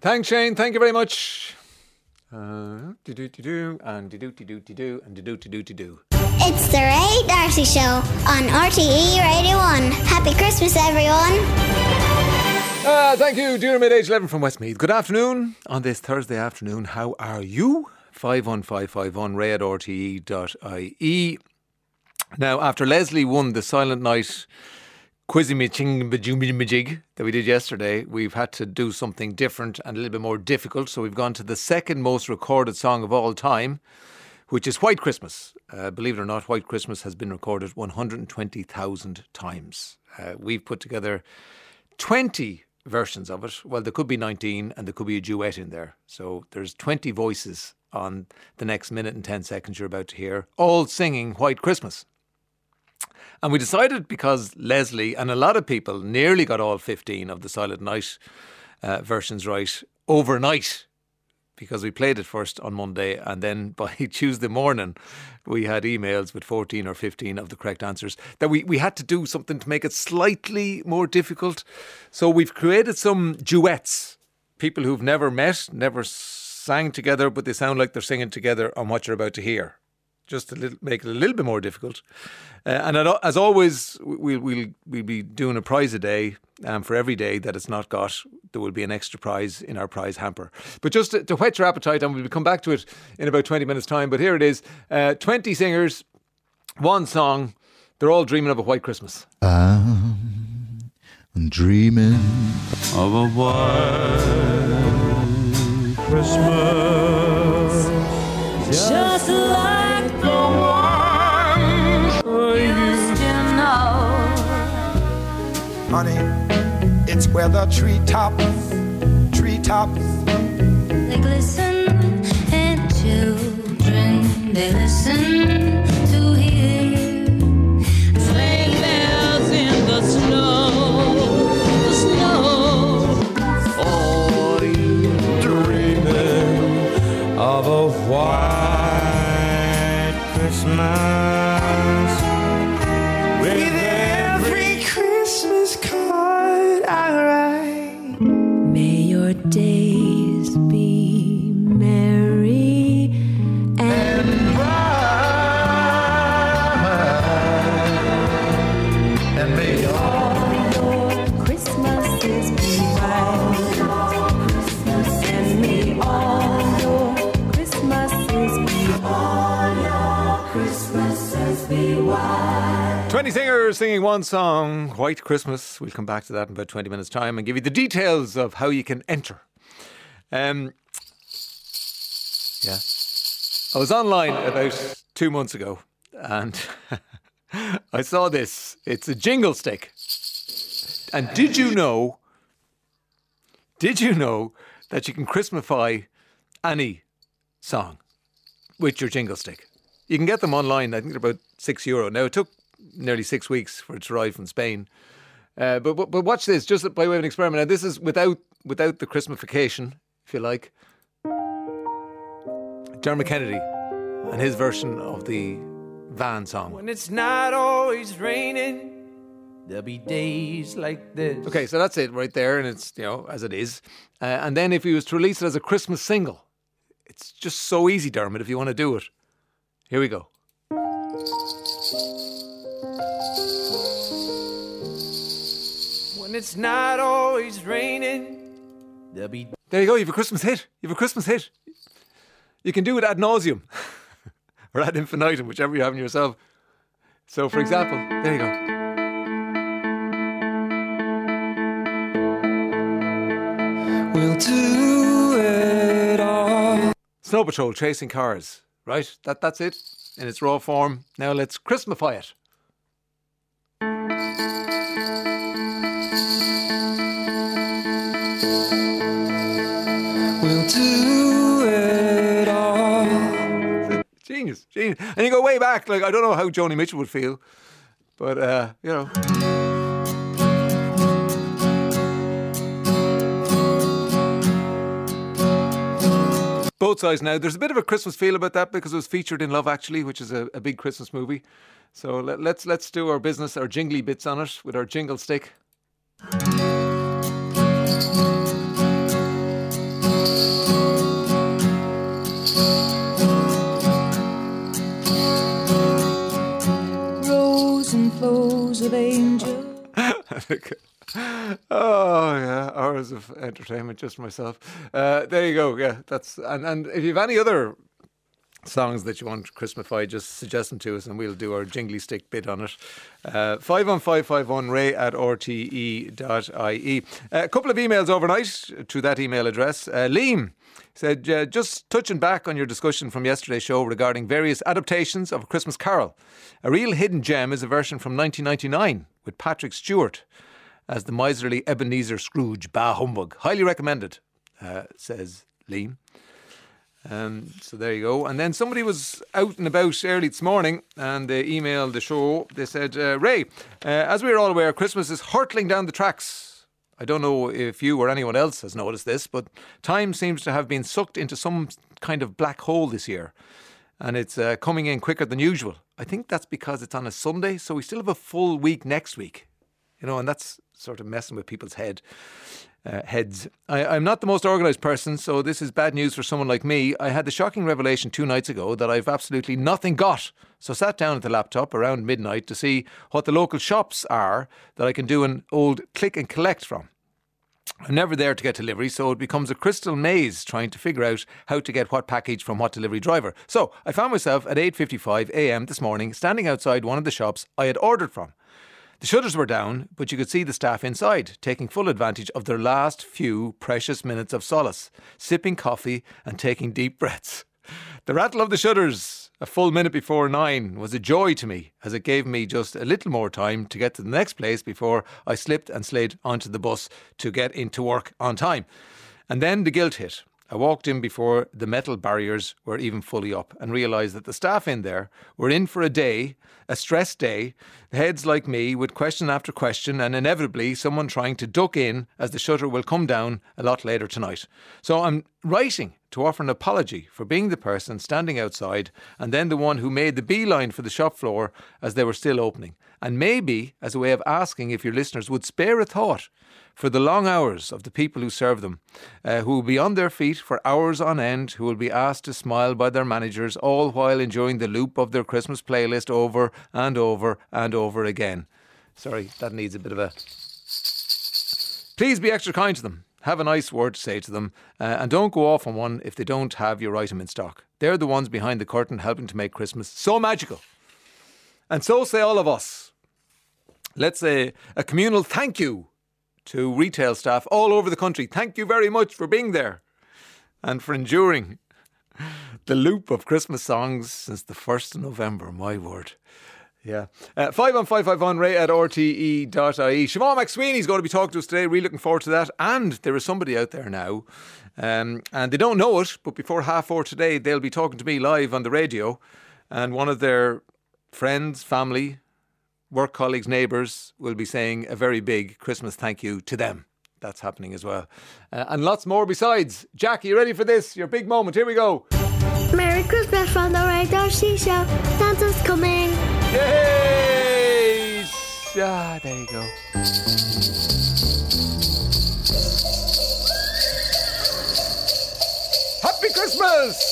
Thanks, Shane. Thank you very much. Do-do-do-do, and do-do-do-do-do, and do-do-do-do-do. It's the Ray Darcy Show on RTE Radio 1. Happy Christmas, everyone. Thank you, dear mid-age 11 from Westmeath. Good afternoon on this Thursday afternoon. How are you? 51551 ray at rte.ie. Now, after Leslie won the Silent Night quiz-a-majig that we did yesterday, we've had to do something different and a little bit more difficult. So we've gone to the second most recorded song of all time, which is White Christmas. Believe it or not, White Christmas has been recorded 120,000 times. We've put together 20 versions of it. Well, there could be 19 and there could be a duet in there. So there's 20 voices on the next minute and 10 seconds you're about to hear, all singing White Christmas. And we decided, because Leslie and a lot of people nearly got all 15 of the Silent Night versions right overnight, because we played it first on Monday and then by Tuesday morning we had emails with 14 or 15 of the correct answers, that we had to do something to make it slightly more difficult. So we've created some duets, people who've never met, never sang together, but they sound like they're singing together on what you're about to hear, just to make it a little bit more difficult. And as always, we'll be doing a prize a day. For every day that it's not got, there will be an extra prize in our prize hamper. But just to whet your appetite, and we'll come back to it in about 20 minutes' time. But here it is, 20 singers, one song. They're all dreaming of a white Christmas. I'm dreaming of a white Christmas, just like the one you used to know. Honey, it's where the treetops they glisten, and children they listen to hear sleigh bells in the snow. Oh, you're dreaming of a white Christmas, with every Christmas card I write. May your days be merry and bright, and may all your Christmases be white, and may all your Christmases be white. 20 singers singing one song, White Christmas. We'll come back to that in about 20 minutes' time and give you the details of how you can enter. Yeah. I was online about 2 months ago and I saw this. It's a jingle stick. And did you know that you can Christmify any song with your jingle stick? You can get them online. I think they're about €6. Now, it took nearly 6 weeks for it to arrive from Spain. But watch this, just by way of an experiment. Now, this is without the Christmification, if you like. Dermot Kennedy and his version of the Van song. When it's not always raining, there'll be days like this. Okay, so that's it right there, and it's, as it is. And then if he was to release it as a Christmas single, it's just so easy, Dermot, if you want to do it. Here we go. When it's not always raining, there'll be... There you go, you have a Christmas hit. You can do it ad nauseum or ad infinitum, whichever you have in yourself. So, for example, there you go. We'll do it all. Snow Patrol, Chasing Cars, right? That's it in its raw form. Now let's Christmify it. We'll do it all. Genius. And you go way back, like, I don't know how Joni Mitchell would feel, but, Both sides now. There's a bit of a Christmas feel about that because it was featured in Love Actually, which is a big Christmas movie. So let's do our business, our jingly bits on it with our jingle stick. Oh yeah, hours of entertainment just for myself. There you go. Yeah, that's and if you have any other songs that you want Christmafy, just suggest them to us and we'll do our jingly stick bit on it. 51551 ray@rte.ie. A couple of emails overnight to that email address. Liam said, just touching back on your discussion from yesterday's show regarding various adaptations of A Christmas Carol. A real hidden gem is a version from 1999 with Patrick Stewart as the miserly Ebenezer Scrooge. Bah humbug. Highly recommended, says Liam. So there you go. And then somebody was out and about early this morning and they emailed the show. They said, Ray, as we are all aware, Christmas is hurtling down the tracks. I don't know if you or anyone else has noticed this, but time seems to have been sucked into some kind of black hole this year. And it's coming in quicker than usual. I think that's because it's on a Sunday, so we still have a full week next week. You know, and that's sort of messing with people's heads. I'm not the most organised person, so this is bad news for someone like me. I had the shocking revelation 2 nights ago that I've absolutely nothing got. So sat down at the laptop around midnight to see what the local shops are that I can do an old click and collect from. I'm never there to get delivery, so it becomes a crystal maze trying to figure out how to get what package from what delivery driver. So I found myself at 8:55 a.m. this morning standing outside one of the shops I had ordered from. The shutters were down, but you could see the staff inside, taking full advantage of their last few precious minutes of solace, sipping coffee and taking deep breaths. The rattle of the shutters, a full minute before 9, was a joy to me, as it gave me just a little more time to get to the next place before I slipped and slid onto the bus to get into work on time. And then the guilt hit. I walked in before the metal barriers were even fully up and realised that the staff in there were in for a day, a stressed day, heads like me with question after question and inevitably someone trying to duck in as the shutter will come down a lot later tonight. So I'm writing to offer an apology for being the person standing outside and then the one who made the beeline for the shop floor as they were still opening. And maybe as a way of asking if your listeners would spare a thought for the long hours of the people who serve them, who will be on their feet for hours on end, who will be asked to smile by their managers, all while enjoying the loop of their Christmas playlist over and over and over again. Sorry, that needs a bit of a... Please be extra kind to them. Have a nice word to say to them, and don't go off on one if they don't have your item in stock. They're the ones behind the curtain helping to make Christmas so magical. And so say all of us. Let's say a communal thank you to retail staff all over the country. Thank you very much for being there and for enduring the loop of Christmas songs since the 1st of November. My word. Yeah. 51551 ray@rte.ie. Siobhan McSweeney's going to be talking to us today. Really looking forward to that. And there is somebody out there now, and they don't know it, but before 4:30 today, they'll be talking to me live on the radio. And one of their friends, family, work colleagues, neighbours will be saying a very big Christmas thank you to them. That's happening as well. And lots more besides. Jack, are you ready for this? Your big moment. Here we go. Merry Christmas from the Ray Darcy Show. Santa's coming. Yay! Ah, there you go. Happy Christmas!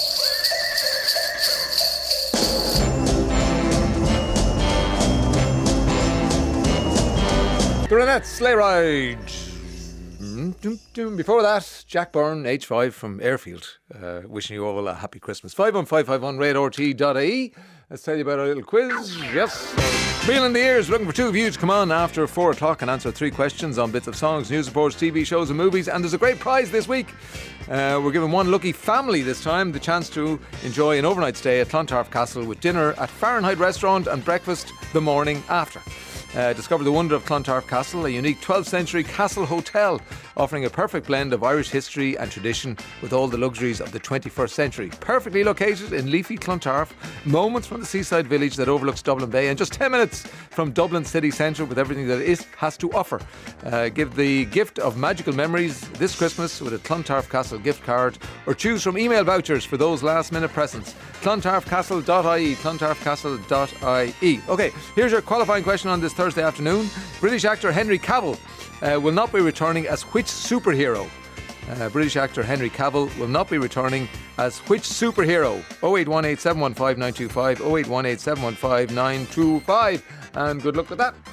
The Ronettes Sleigh Ride. Before that, Jack Byrne, age 5 from Airfield, wishing you all a happy Christmas. 51551 ray@rte.ie. Let's tell you about our little quiz. Yes. Reel in the ears, looking for 2 of you to come on after 4 o'clock and answer 3 questions on bits of songs, news reports, TV shows and movies. And there's a great prize this week. We're giving one lucky family this time the chance to enjoy an overnight stay at Clontarf Castle with dinner at Fahrenheit Restaurant and breakfast the morning after. Discover the wonder of Clontarf Castle, a unique 12th century castle hotel offering a perfect blend of Irish history and tradition with all the luxuries of the 21st century. Perfectly located in leafy Clontarf, moments from the seaside village that overlooks Dublin Bay and just 10 minutes from Dublin city centre with everything that it has to offer. Give the gift of magical memories this Christmas with a Clontarf Castle gift card or choose from email vouchers for those last minute presents. clontarfcastle.ie, clontarfcastle.ie. OK, here's your qualifying question on this Thursday afternoon. British actor Henry Cavill will not be returning as which superhero? British actor Henry Cavill will not be returning as which superhero? 0818 715 925, 0818 715 925. And good luck with that.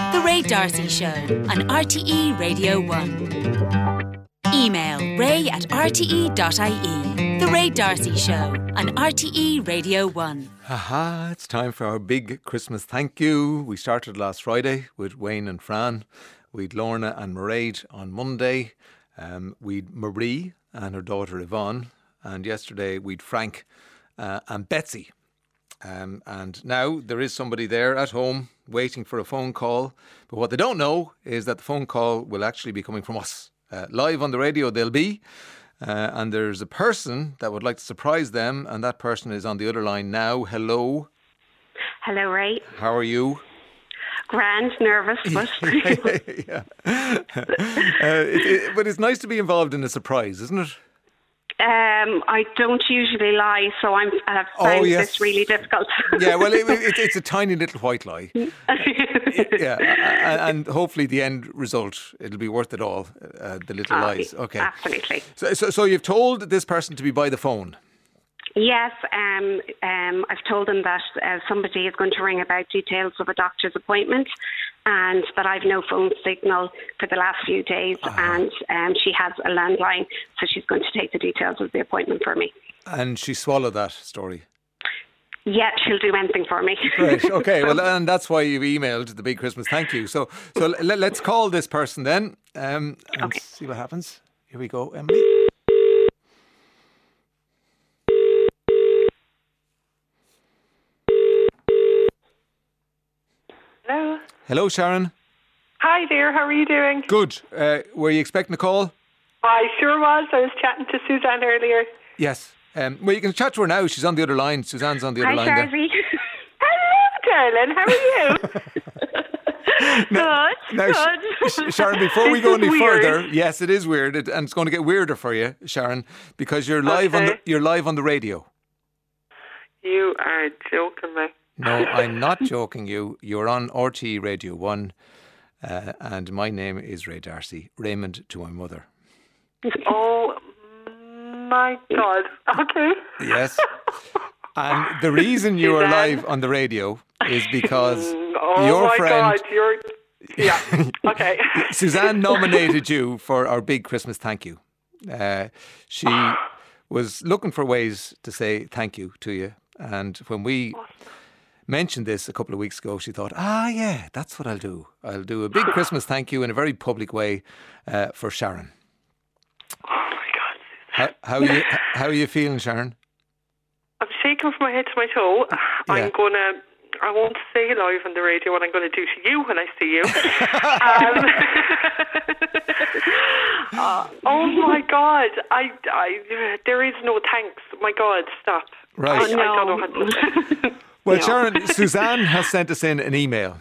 The Ray D'Arcy Show on RTE Radio 1. Email ray@rte.ie. The Ray D'Arcy Show on RTE Radio 1. Aha, it's time for our big Christmas thank you. We started last Friday with Wayne and Fran. We'd Lorna and Mairead on Monday. We'd Marie and her daughter Yvonne. And yesterday we'd Frank and Betsy. And now there is somebody there at home waiting for a phone call. But what they don't know is that the phone call will actually be coming from us. Live on the radio they'll be. And there's a person that would like to surprise them, and that person is on the other line now. Hello. Hello, Ray. How are you? Grand, nervous, but... Yeah. But it's nice to be involved in a surprise, isn't it? I don't usually lie, so I've found this really difficult. Yeah, well, it's a tiny little white lie. Yeah, and hopefully the end result, it'll be worth it all, the little lies. Okay. Absolutely. So you've told this person to be by the phone? Yes, I've told them that somebody is going to ring about details of a doctor's appointment, and that I've no phone signal for the last few days, and she has a landline, so she's going to take the details of the appointment for me. And she swallowed that story? Yeah, she'll do anything for me. Right, okay, well, and that's why you've emailed the big Christmas thank you. So let's call this person then, and see what happens. Here we go, Emily. Hello. Hello, Sharon. Hi there, how are you doing? Good. Were you expecting a call? I sure was. I was chatting to Suzanne earlier. Yes. Well, you can chat to her now. She's on the other line. Suzanne's on the other line. Hi, there. Hello, darling. How are you? Good. Sharon, before we go any weird. further, yes, it is weird, and it's going to get weirder for you, Sharon, because you're live on the radio. You are joking me. No, I'm not joking you. You're on RTE Radio 1, and my name is Ray D'Arcy, Raymond to my mother. Oh, my God. Okay. Yes. And the reason you are live on the radio is because your friend... God, you're... Yeah, okay. Suzanne nominated you for our big Christmas thank you. She was looking for ways to say thank you to you, and when we... mentioned this a couple of weeks ago, she thought, yeah, that's what I'll do. I'll do a big Christmas thank you in a very public way for Sharon. Oh, my God. How are you feeling, Sharon? I'm shaking from my head to my toe. Yeah. I won't say live on the radio what I'm going to do to you when I see you. Oh, my God. There is no thanks. My God, stop. Right. I don't know how to say. Well, Sharon, Suzanne has sent us in an email.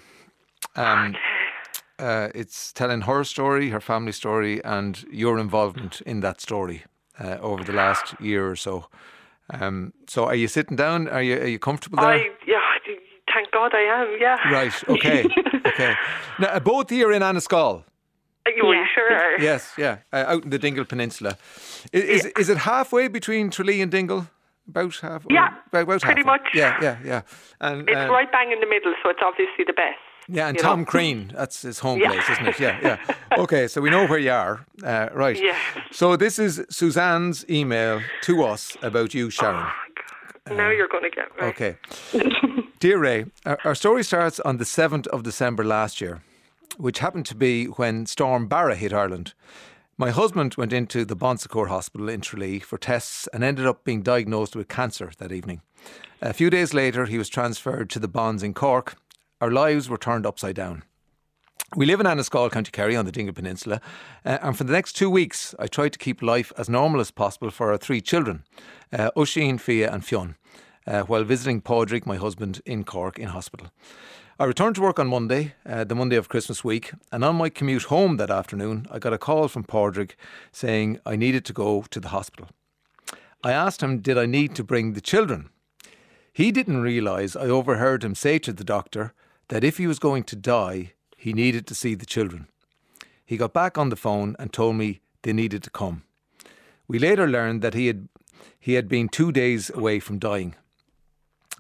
It's telling her story, her family story, and your involvement in that story over the last year or so. So, are you sitting down? Are you comfortable there? Thank God I am. Yeah. Right. Okay. Okay. Now, both of you are in Anniscall. You sure? Yes. Yeah. Out in the Dingle Peninsula. Is it halfway between Tralee and Dingle? About half. Yeah, about pretty much. Yeah. And it's right bang in the middle, so it's obviously the best. Yeah, and Tom Crean, that's his home place, isn't it? Yeah. Okay, so we know where you are. Right. Yeah. So this is Suzanne's email to us about you, Sharon. Oh, now you're going to get right. Okay. Dear Ray, our story starts on the 7th of December last year, which happened to be when Storm Barra hit Ireland. My husband went into the Bon Secours Hospital in Tralee for tests and ended up being diagnosed with cancer that evening. A few days later, he was transferred to the Bons in Cork. Our lives were turned upside down. We live in Anniscall, County Kerry, on the Dingle Peninsula, and for the next 2 weeks, I tried to keep life as normal as possible for our 3 children, Oisin, Fia and Fionn, while visiting Padraig, my husband, in Cork in hospital. I returned to work on Monday, the Monday of Christmas week, and on my commute home that afternoon, I got a call from Padraig saying I needed to go to the hospital. I asked him, did I need to bring the children? He didn't realise I overheard him say to the doctor that if he was going to die, he needed to see the children. He got back on the phone and told me they needed to come. We later learned that he had been 2 days away from dying.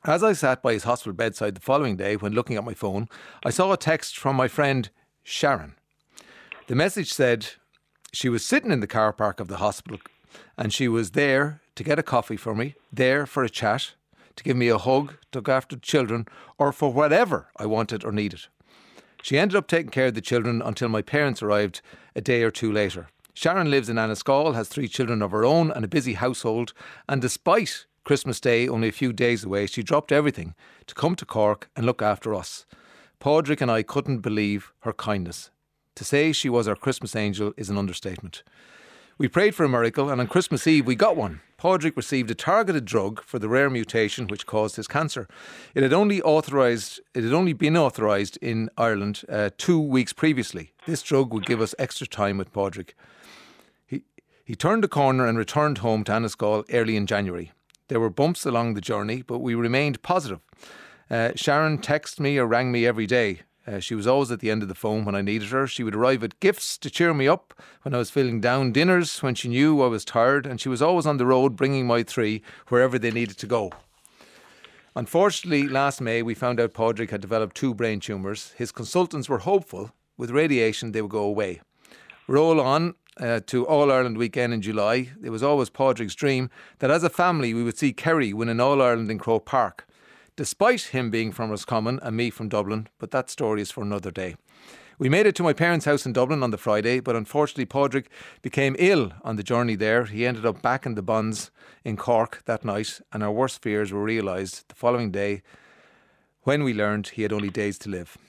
As I sat by his hospital bedside the following day when looking at my phone, I saw a text from my friend Sharon. The message said she was sitting in the car park of the hospital and she was there to get a coffee for me, there for a chat, to give me a hug, to look after the children, or for whatever I wanted or needed. She ended up taking care of the children until my parents arrived a day or two later. Sharon lives in Annascaul, has 3 children of her own and a busy household, and despite Christmas Day only a few days away, she dropped everything to come to Cork and look after us. Padraig and I couldn't believe her kindness. To say she was our Christmas angel is an understatement. We prayed for a miracle, and on Christmas Eve we got one. Padraig received a targeted drug for the rare mutation which caused his cancer. It had only been authorised in Ireland 2 weeks previously. This drug would give us extra time with Padraig. He turned the corner and returned home to Annascaul early in January. There were bumps along the journey, but we remained positive. Sharon texted me or rang me every day. She was always at the end of the phone when I needed her. She would arrive with gifts to cheer me up when I was feeling down, dinners when she knew I was tired, and she was always on the road bringing my 3 wherever they needed to go. Unfortunately, last May we found out Padraig had developed 2 brain tumours. His consultants were hopeful with radiation they would go away. Roll on to All-Ireland weekend in July. It was always Padraig's dream that as a family we would see Kerry win an All-Ireland in Croke Park, despite him being from Roscommon and me from Dublin, but that story is for another day. We made it to my parents' house in Dublin on the Friday, but unfortunately Padraig became ill on the journey there. He ended up back in the Bonds in Cork that night, and our worst fears were realised the following day when we learned he had only days to live.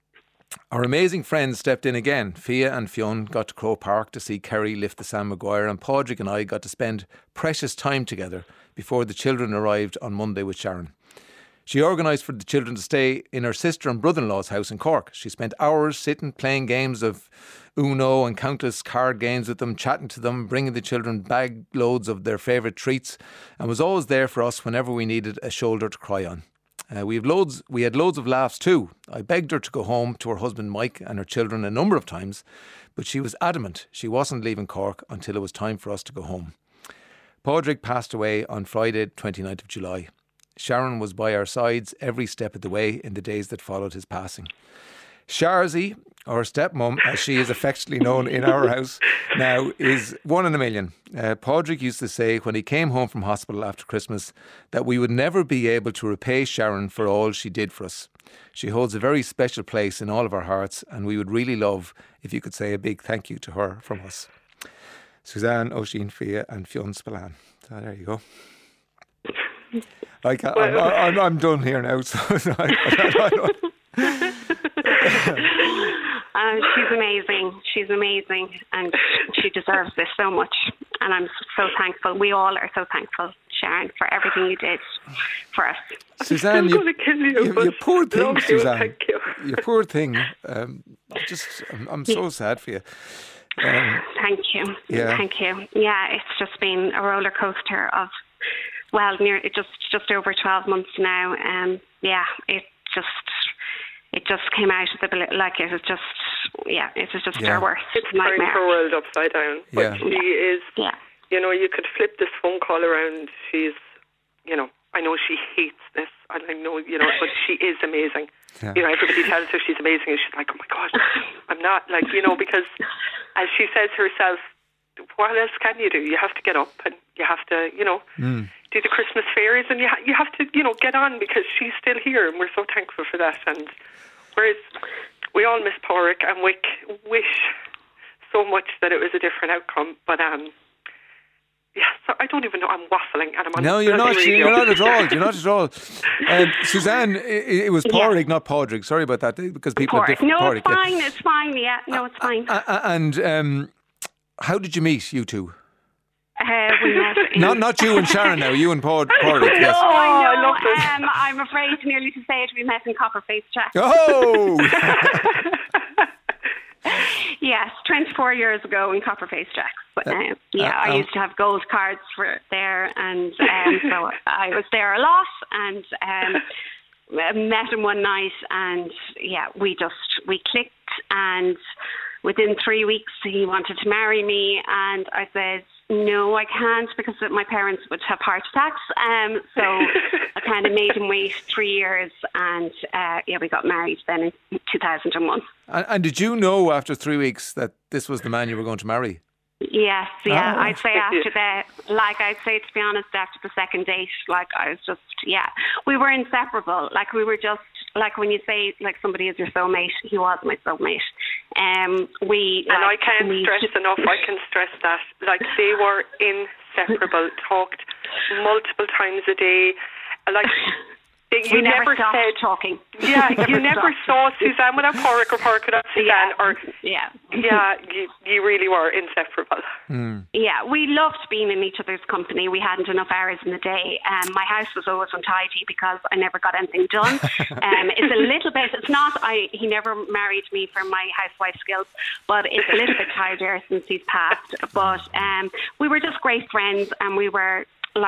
Our amazing friends stepped in again. Fia and Fionn got to Croke Park to see Kerry lift the Sam Maguire, and Padraig and I got to spend precious time together before the children arrived on Monday with Sharon. She organised for the children to stay in her sister and brother-in-law's house in Cork. She spent hours sitting, playing games of Uno and countless card games with them, chatting to them, bringing the children bag loads of their favourite treats, and was always there for us whenever we needed a shoulder to cry on. We had loads of laughs too. I begged her to go home to her husband Mike and her children a number of times, but she was adamant she wasn't leaving Cork until it was time for us to go home. Padraig passed away on Friday, 29th of July. Sharon was by our sides every step of the way in the days that followed his passing. Sharzy, or stepmom, as she is affectionately known in our house now, is 1 in a million. Padraig used to say when he came home from hospital after Christmas that we would never be able to repay Sharon for all she did for us. She holds a very special place in all of our hearts, and we would really love if you could say a big thank you to her from us. Suzanne, Oisin, Fia and Fionn Spillane. So there you go. I'm done here now. So she's amazing. She's amazing, and she deserves this so much. And I'm so thankful. We all are so thankful, Sharon, for everything you did for us. Suzanne, I'm going to kill you. You poor thing, Suzanne. Thank you. You poor thing. I'm so sad for you. Thank you. Yeah. Thank you. Yeah, it's just been a roller coaster of, just over 12 months now. Yeah, it just came out of the blue, like it was just our worst nightmare. It's turned her world upside down. But Yeah. she is, you could flip this phone call around. She's, I know she hates this, and I know, but she is amazing. Yeah. Everybody tells her she's amazing, and she's like, oh my God, I'm not, because as she says herself, what else can you do? You have to get up and you have to, do the Christmas fairies, and you have to, get on because she's still here, and we're so thankful for that. And whereas we all miss Padraig and wish so much that it was a different outcome, but so I don't even know. I'm waffling, and I'm on. No, you're not. You're not at all. You're not at all. Suzanne, it was Padraig, not Padraig. Sorry about that, because people have different. No, Padraig, it's fine. It's fine. Yeah, no, it's fine. And how did you meet, you two? We met. Not you and Sharon now. You and Padraig. Yes. Oh, I know. I'm afraid nearly to say it. We met in Copperface Jack. Oh. Yes, 24 years ago in Copperface Jacks. But I used to have gold cards for there, and so I was there a lot, and met him one night, and we clicked, and within 3 weeks he wanted to marry me, and I said, No, I can't because my parents would have heart attacks. So I kind of made him wait 3 years, and we got married then in 2001. And did you know after 3 weeks that this was the man you were going to marry? Yes, yeah. Oh. I'd say to be honest, after the second date, I was just, we were inseparable. We were just, when you say, somebody is your soulmate, he was my soulmate. I can't stress enough, I can stress that. They were inseparable, talked multiple times a day. You never stopped said talking. Yeah, you never saw Suzanne without Pádraig or Pádraig without Suzanne. You really were inseparable. Mm. Yeah, we loved being in each other's company. We hadn't enough hours in the day. My house was always untidy because I never got anything done. It's a little bit. It's not. He never married me for my housewife skills, but it's a little bit tidier since he's passed. But we were just great friends, and we were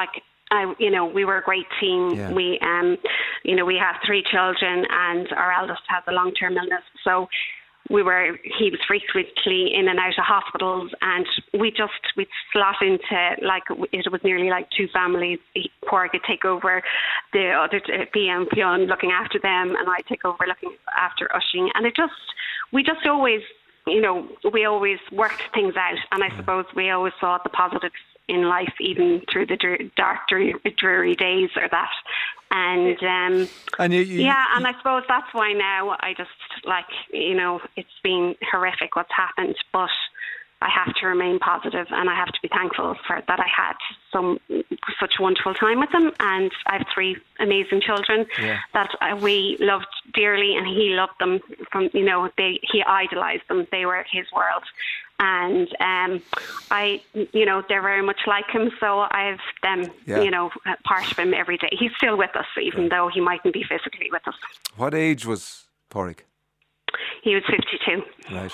we were a great team. Yeah. We, we have 3 children, and our eldest has a long-term illness. So he was frequently in and out of hospitals, and we'd slot into, it was nearly like 2 families. Pádraig would take over the other PM Pion looking after them, and I'd take over looking after Ushing. And we just always, we always worked things out, and I suppose we always saw the positives in life, even through the dark, dreary days or that. And and I suppose that's why now I just it's been horrific what's happened, but I have to remain positive, and I have to be thankful for that I had such a wonderful time with them, and I have 3 amazing children that we loved dearly, and he loved them he idolized them. They were his world. And they're very much like him, so I have them, part of him every day. He's still with us, even though he mightn't be physically with us. What age was Pádraig? He was 52. Right.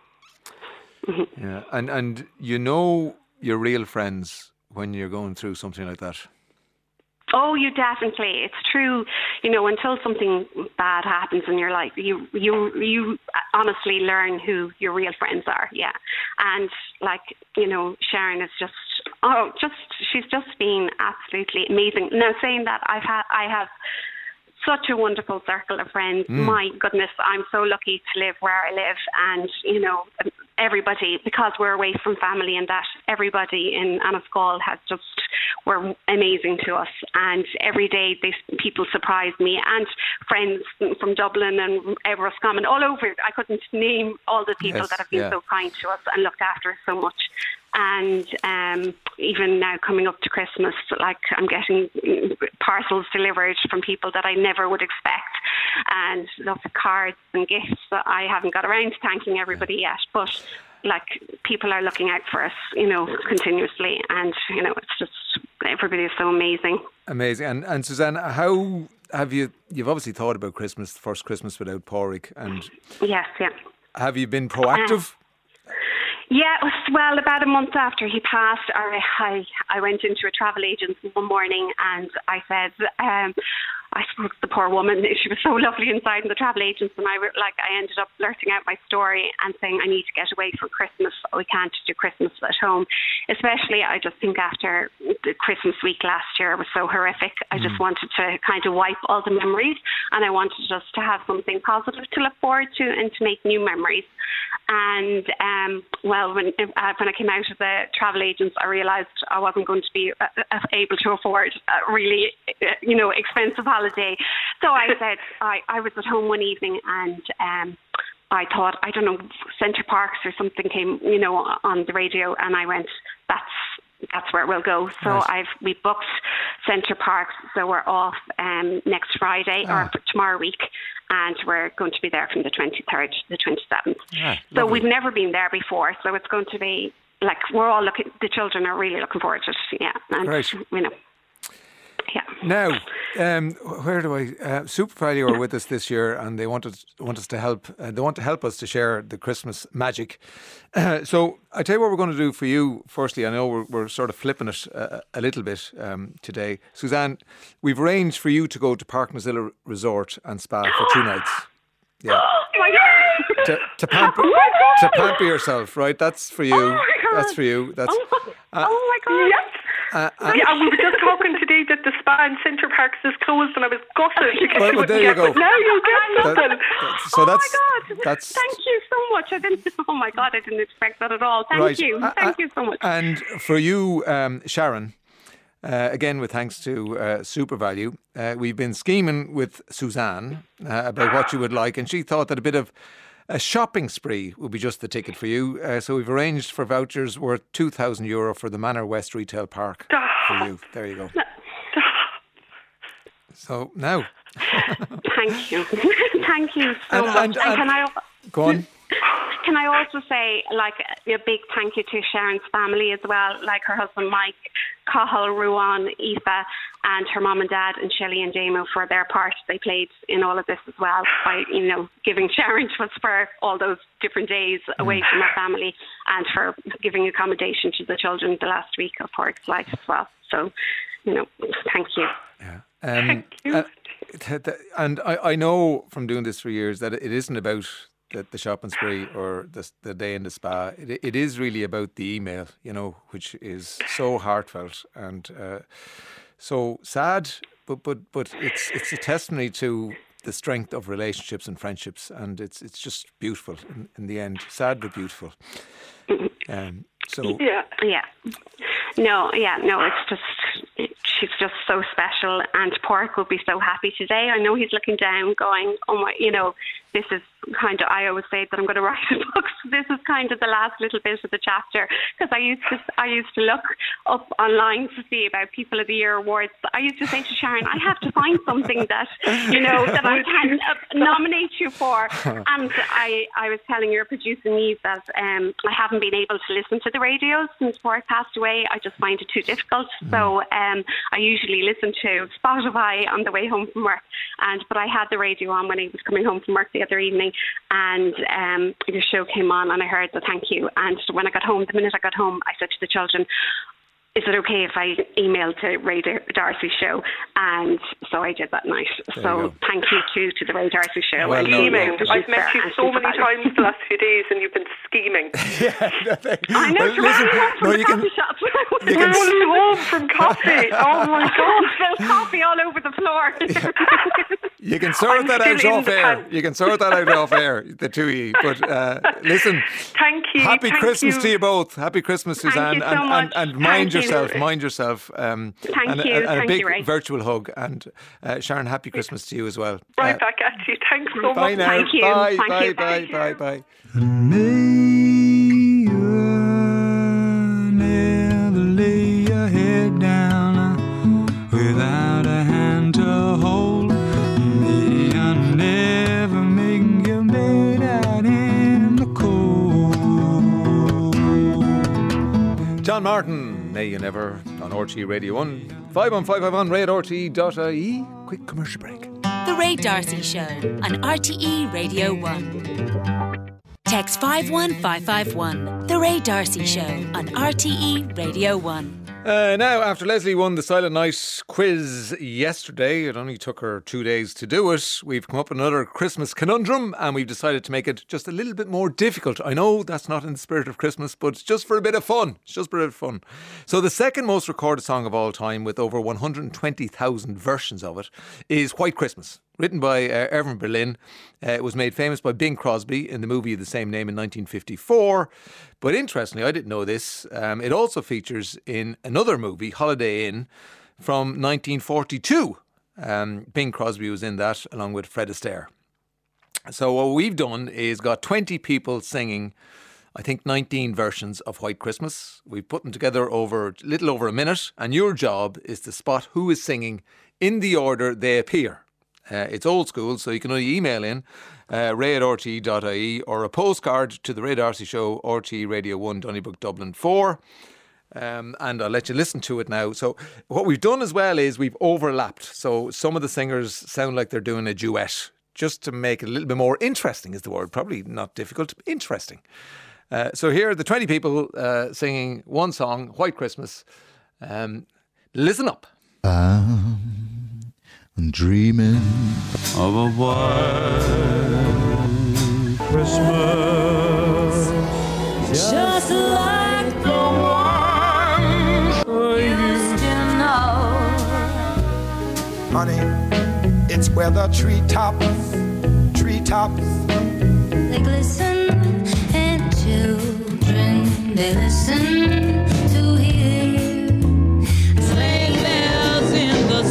Mm-hmm. Yeah, and your real friends when you're going through something like that. Oh, you definitely. It's true. Until something bad happens in your life, you honestly learn who your real friends are. Yeah, and Sharon is she's just been absolutely amazing. Now, saying that, I have such a wonderful circle of friends. My goodness, I'm so lucky to live where I live, and everybody, because we're away from family, and that everybody in Annascaul were amazing to us, and every day people surprise me, and friends from Dublin and Roscommon, all over. I couldn't name all the people that have been so kind to us and looked after us so much. And even now coming up to Christmas, I'm getting parcels delivered from people that I never would expect, and lots of cards and gifts that I haven't got around to thanking everybody yet, but people are looking out for us, continuously, and it's just, everybody is so amazing. Amazing. And Suzanne, how have you've obviously thought about Christmas, the first Christmas without Pádraig, and yes, have you been proactive? Well, about a month after he passed, I went into a travel agency one morning, and I said, I spoke to the poor woman. She was so lovely inside in the travel agency, and I ended up blurting out my story and saying, I need to get away for Christmas. We can't do Christmas at home. Especially, I just think after the Christmas week last year was so horrific. I just wanted to kind of wipe all the memories, and I wanted just to have something positive to look forward to and to make new memories. And when I came out of the travel agents, I realised I wasn't going to be able to afford a really, expensive holiday. So I said, I was at home one evening, and I thought, I don't know, Centre Parks or something came, on the radio, and I went, that's where we'll go. So Right. we booked Centre Parks, so we're off next Friday or tomorrow week, and we're going to be there from the 23rd to the 27th. So we've never been there before, so it's going to be we're all the children are really looking forward to it. Yeah, and Great. Yeah. Now, where do I? Super Value are with us this year, and they want us to help. They want to help us to share the Christmas magic. So I tell you what we're going to do for you. Firstly, I know we're sort of flipping it a little bit today. Suzanne, we've arranged for you to go to Parknazilla Resort and Spa for 2 nights. Yeah. Oh my God! To pamper yourself, right? That's for you. Oh my God! That's for you. That's. Oh my God. Yes. Yeah, and we were just talking today that the spa in Centre Parks is closed, and I was gutted because Well, you wouldn't there you get go. it. Now you get something. So Oh that's my God! that's Thank you so much. I didn't. Oh my God! I didn't expect that at all. Thank right. you. Thank you so much. And for you, Sharon, again with thanks to Super Value, we've been scheming with Suzanne about what you would like, and she thought that a bit of a shopping spree would be just the ticket for you. So we've arranged for vouchers worth €2,000 for the Manor West Retail Park for you. There you go. So now. Thank you. Thank you so much. And can I? Go on. Can I also say, like, a big thank you to Sharon's family as well, like her husband Mike, Cathal, Ruan, Aoife, and her mum and dad, and Shelley and Damo for their part they played in all of this as well by, giving Sharon for all those different days away from her family, and for giving accommodation to the children the last week of Pork's life as well. So, thank you. Yeah. Thank you. And I know from doing this for years that it isn't about the shopping spree or the day in the spa. It is really about the email, which is so heartfelt and so sad, but it's a testimony to the strength of relationships and friendships, and it's just beautiful in the end. Sad but beautiful. It's just she's just so special, and Pork will be so happy today. I know he's looking down going, oh my, this is kind of, I always say that I'm going to write a book, so this is kind of the last little bit of the chapter, because I used to look up online to see about People of the Year awards. I used to say to Sharon, I have to find something that, that I can nominate you for. And I was telling your producer, Neve, that I haven't been able to listen to the radio since Pork passed away. I just find it too difficult. So I usually listen to Spotify on the way home from work. But I had the radio on when I was coming home from work the other evening, and your show came on, and I heard the thank you. And when I got home, the minute I got home, I said to the children, is it okay if I email to Ray D'Arcy Show? And so I did that night. So thank you to the Ray D'Arcy Show. Well, I've met you so many times the last few days, and you've been scheming. I know. You can home from coffee. Oh my God! Spilled coffee all over the floor. You can sort that out off air. You can sort that out off air, the two of you. But listen, thank you. Happy Christmas to you both. Happy Christmas, Suzanne, thank you so much. and mind yourself. Thank you. And a big Ray. virtual hug. And Sharon, happy Christmas to you as well. Right back at you. Thanks so bye much. now. Thank you. Bye. Thank Bye. you. Bye. Bye. May you never lay your head down without a hand to hold. May you never make your bed out in the cold. John Martin, May You Never, on RTE Radio 1. 51551 ray@rte.ie. Quick commercial break. The Ray D'Arcy Show on RTE Radio 1. Text 51551. The Ray D'Arcy Show on RTE Radio 1. Now, after Leslie won the Silent Night quiz yesterday, it only took her 2 days to do it. We've come up with another Christmas conundrum, and we've decided to make it just a little bit more difficult. I know that's not in the spirit of Christmas, but it's just for a bit of fun. It's just for a bit of fun. So the second most recorded song of all time, with over 120,000 versions of it, is White Christmas. Written by Irving Berlin. It was made famous by Bing Crosby in the movie of the same name in 1954. But interestingly, I didn't know this, it also features in another movie, Holiday Inn, from 1942. Bing Crosby was in that, along with Fred Astaire. So what we've done is got 20 people singing, I think 19 versions of White Christmas. We've put them together over a little over a minute, and your job is to spot who is singing in the order they appear. It's old school, so you can only email in ray@rte.ie or a postcard to the Ray D'Arcy Show, RTE Radio 1, Donnybrook, Dublin 4. And I'll let you listen to it now. So what we've done as well is we've overlapped. So some of the singers sound like they're doing a duet, just to make it a little bit more interesting is the word. Probably not difficult, interesting. So here are the 20 people singing one song, White Christmas. Listen up. I'm dreaming of a white Christmas, just like Honey, it's where the treetops They glisten and children they listen to hear sleigh bells in the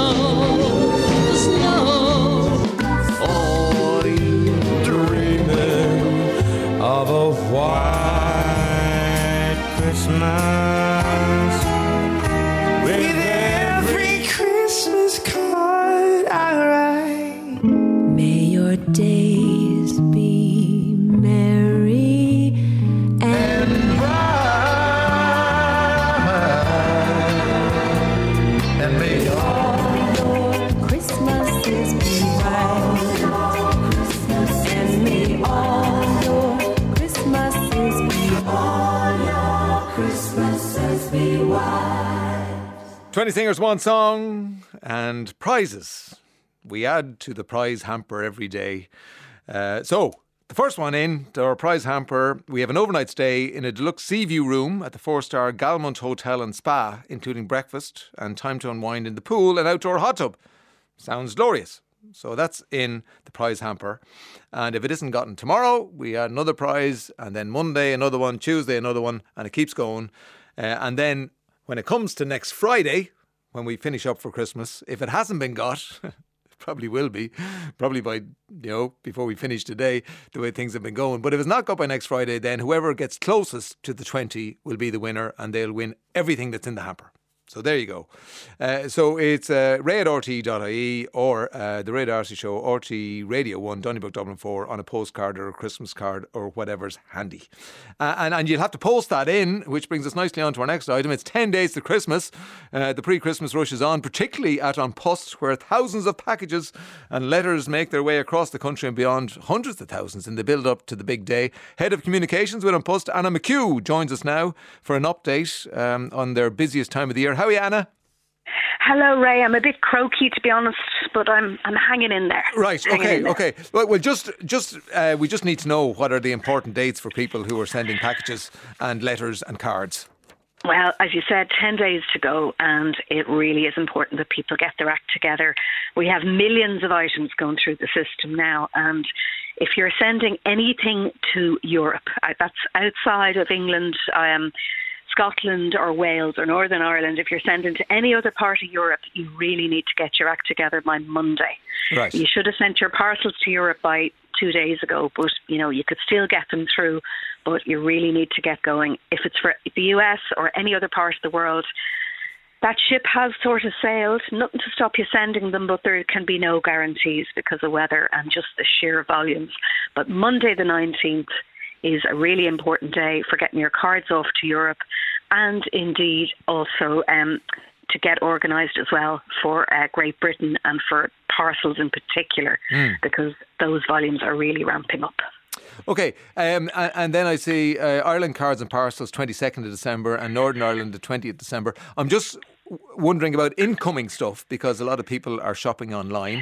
snow. Oh, you dreaming of a white Christmas with every Christmas card I write. May your days be merry and And may all your Christmases be white. And may all your Christmases be white. 20 singers, one song, and prizes. We add to the prize hamper every day. So, the first one in, our prize hamper, we have an overnight stay in a deluxe sea view room at the 4-star Galmont Hotel and Spa, including breakfast and time to unwind in the pool and outdoor hot tub. Sounds glorious. So that's in the prize hamper. And if it isn't gotten tomorrow, we add another prize, and then Monday another one, Tuesday another one, and it keeps going. And then when it comes to next Friday, when we finish up for Christmas, if it hasn't been got, it probably will be, probably by, before we finish today, the way things have been going. But if it's not got by next Friday, then whoever gets closest to the 20 will be the winner, and they'll win everything that's in the hamper. So there you go. So it's ray@rte.ie or the Ray D'Arcy Show, RT Radio 1, Donnybrook, Dublin 4, on a postcard or a Christmas card or whatever's handy. And you'll have to post that in, which brings us nicely on to our next item. It's 10 days to Christmas. The pre-Christmas rush is on, particularly at An Post, where thousands of packages and letters make their way across the country and beyond, hundreds of thousands in the build-up to the big day. Head of Communications with An Post, Anna McHugh, joins us now for an update on their busiest time of the year. How are you, Anna? Hello, Ray. I'm a bit croaky, to be honest, but I'm hanging in there. Right. Okay. Well, we just need to know what are the important dates for people who are sending packages and letters and cards. Well, as you said, 10 days to go, and it really is important that people get their act together. We have millions of items going through the system now, and if you're sending anything to Europe, that's outside of England, Scotland or Wales or Northern Ireland, if you're sending to any other part of Europe, you really need to get your act together by Monday. Right. You should have sent your parcels to Europe by 2 days ago, but you could still get them through, but you really need to get going. If it's for the US or any other part of the world, that ship has sort of sailed. Nothing to stop you sending them, but there can be no guarantees because of weather and just the sheer volumes. But Monday the 19th is a really important day for getting your cards off to Europe, and indeed also to get organised as well for Great Britain and for parcels in particular, because those volumes are really ramping up. Okay, and then I see Ireland cards and parcels 22nd of December and Northern Ireland the 20th of December. I'm just wondering about incoming stuff because a lot of people are shopping online.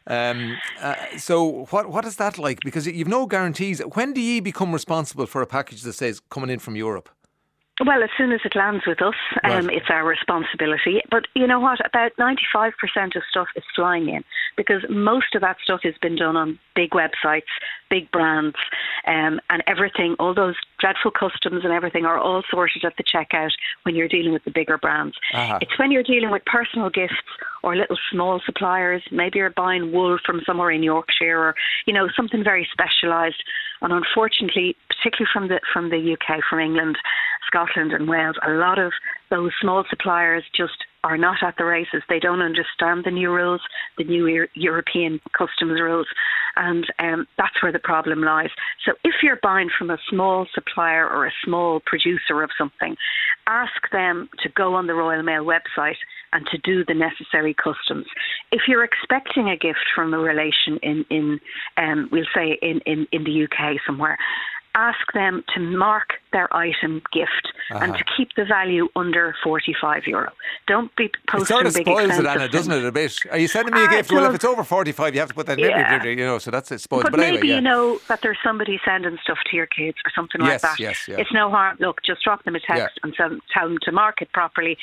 So what is that like? Because you've no guarantees. When do you become responsible for a package that says coming in from Europe? Well, as soon as it lands with us, it's our responsibility. But you know what? About 95% of stuff is flying in because most of that stuff has been done on big websites, big brands, and everything. All those dreadful customs and everything are all sorted at the checkout when you're dealing with the bigger brands. It's when you're dealing with personal gifts or little small suppliers. Maybe you're buying wool from somewhere in Yorkshire or, something very specialised. And unfortunately, particularly from the UK, from England, Scotland and Wales, a lot of those small suppliers just are not at the races. They don't understand the new rules, the new European customs rules, and that's where the problem lies. So if you're buying from a small supplier or a small producer of something, ask them to go on the Royal Mail website and to do the necessary customs. If you're expecting a gift from a relation in we'll say in the UK somewhere, ask them to mark their item gift and to keep the value under €45. Don't be posting big expensive. It sort of spoils it, Anna, doesn't it, a bit? Are you sending me a gift? Well, if it's over 45, you have to put that in, so that's it spoils. But maybe you know that there's somebody sending stuff to your kids or something like that. Yes. It's no harm. Look, just drop them a text and tell them to mark it properly.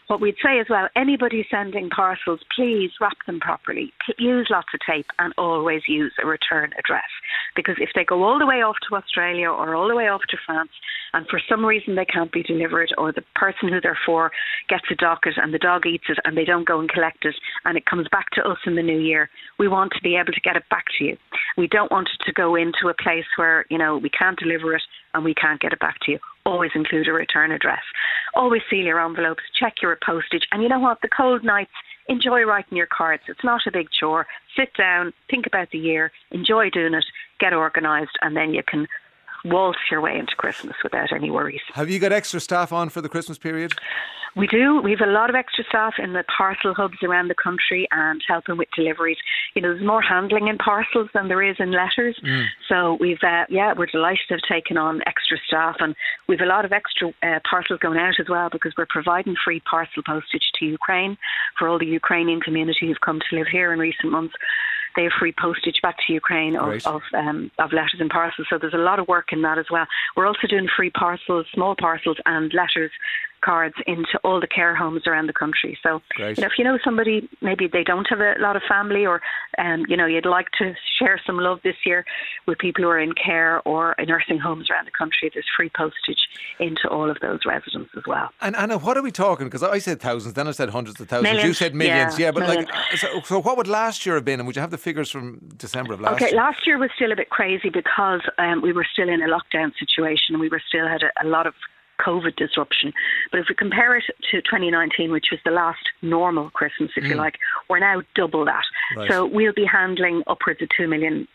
What we'd say as well, anybody sending parcels, please wrap them properly. Use lots of tape and always use a return address. Because if they go all the way off to Australia or all the way off to France and for some reason they can't be delivered, or the person who they're for gets a docket and the dog eats it and they don't go and collect it and it comes back to us in the new year, we want to be able to get it back to you. We don't want it to go into a place where, we can't deliver it and we can't get it back to you. Always include a return address. Always seal your envelopes, check your postage. And you know what? The cold nights, enjoy writing your cards. It's not a big chore. Sit down, think about the year, enjoy doing it, get organised, and then you can waltz your way into Christmas without any worries. Have you got extra staff on for the Christmas period? We do. We have a lot of extra staff in the parcel hubs around the country and helping with deliveries. There's more handling in parcels than there is in letters. So we're delighted to have taken on extra staff, and we've a lot of extra parcels going out as well, because we're providing free parcel postage to Ukraine for all the Ukrainian community who've come to live here in recent months. They have free postage back to Ukraine of letters and parcels. So there's a lot of work in that as well. We're also doing free parcels, small parcels and letters cards into all the care homes around the country. So, if you know somebody, maybe they don't have a lot of family, or, you'd like to share some love this year with people who are in care or in nursing homes around the country, there's free postage into all of those residents as well. And Anna, what are we talking? Because I said thousands, then I said hundreds of thousands. Millions. You said millions. Yeah, but millions. So what would last year have been? And would you have the figures from December of last year? Okay, last year was still a bit crazy because we were still in a lockdown situation. We still had a lot of COVID disruption. But if we compare it to 2019, which was the last normal Christmas, if you like, we're now double that. Right. So we'll be handling upwards of 2 million,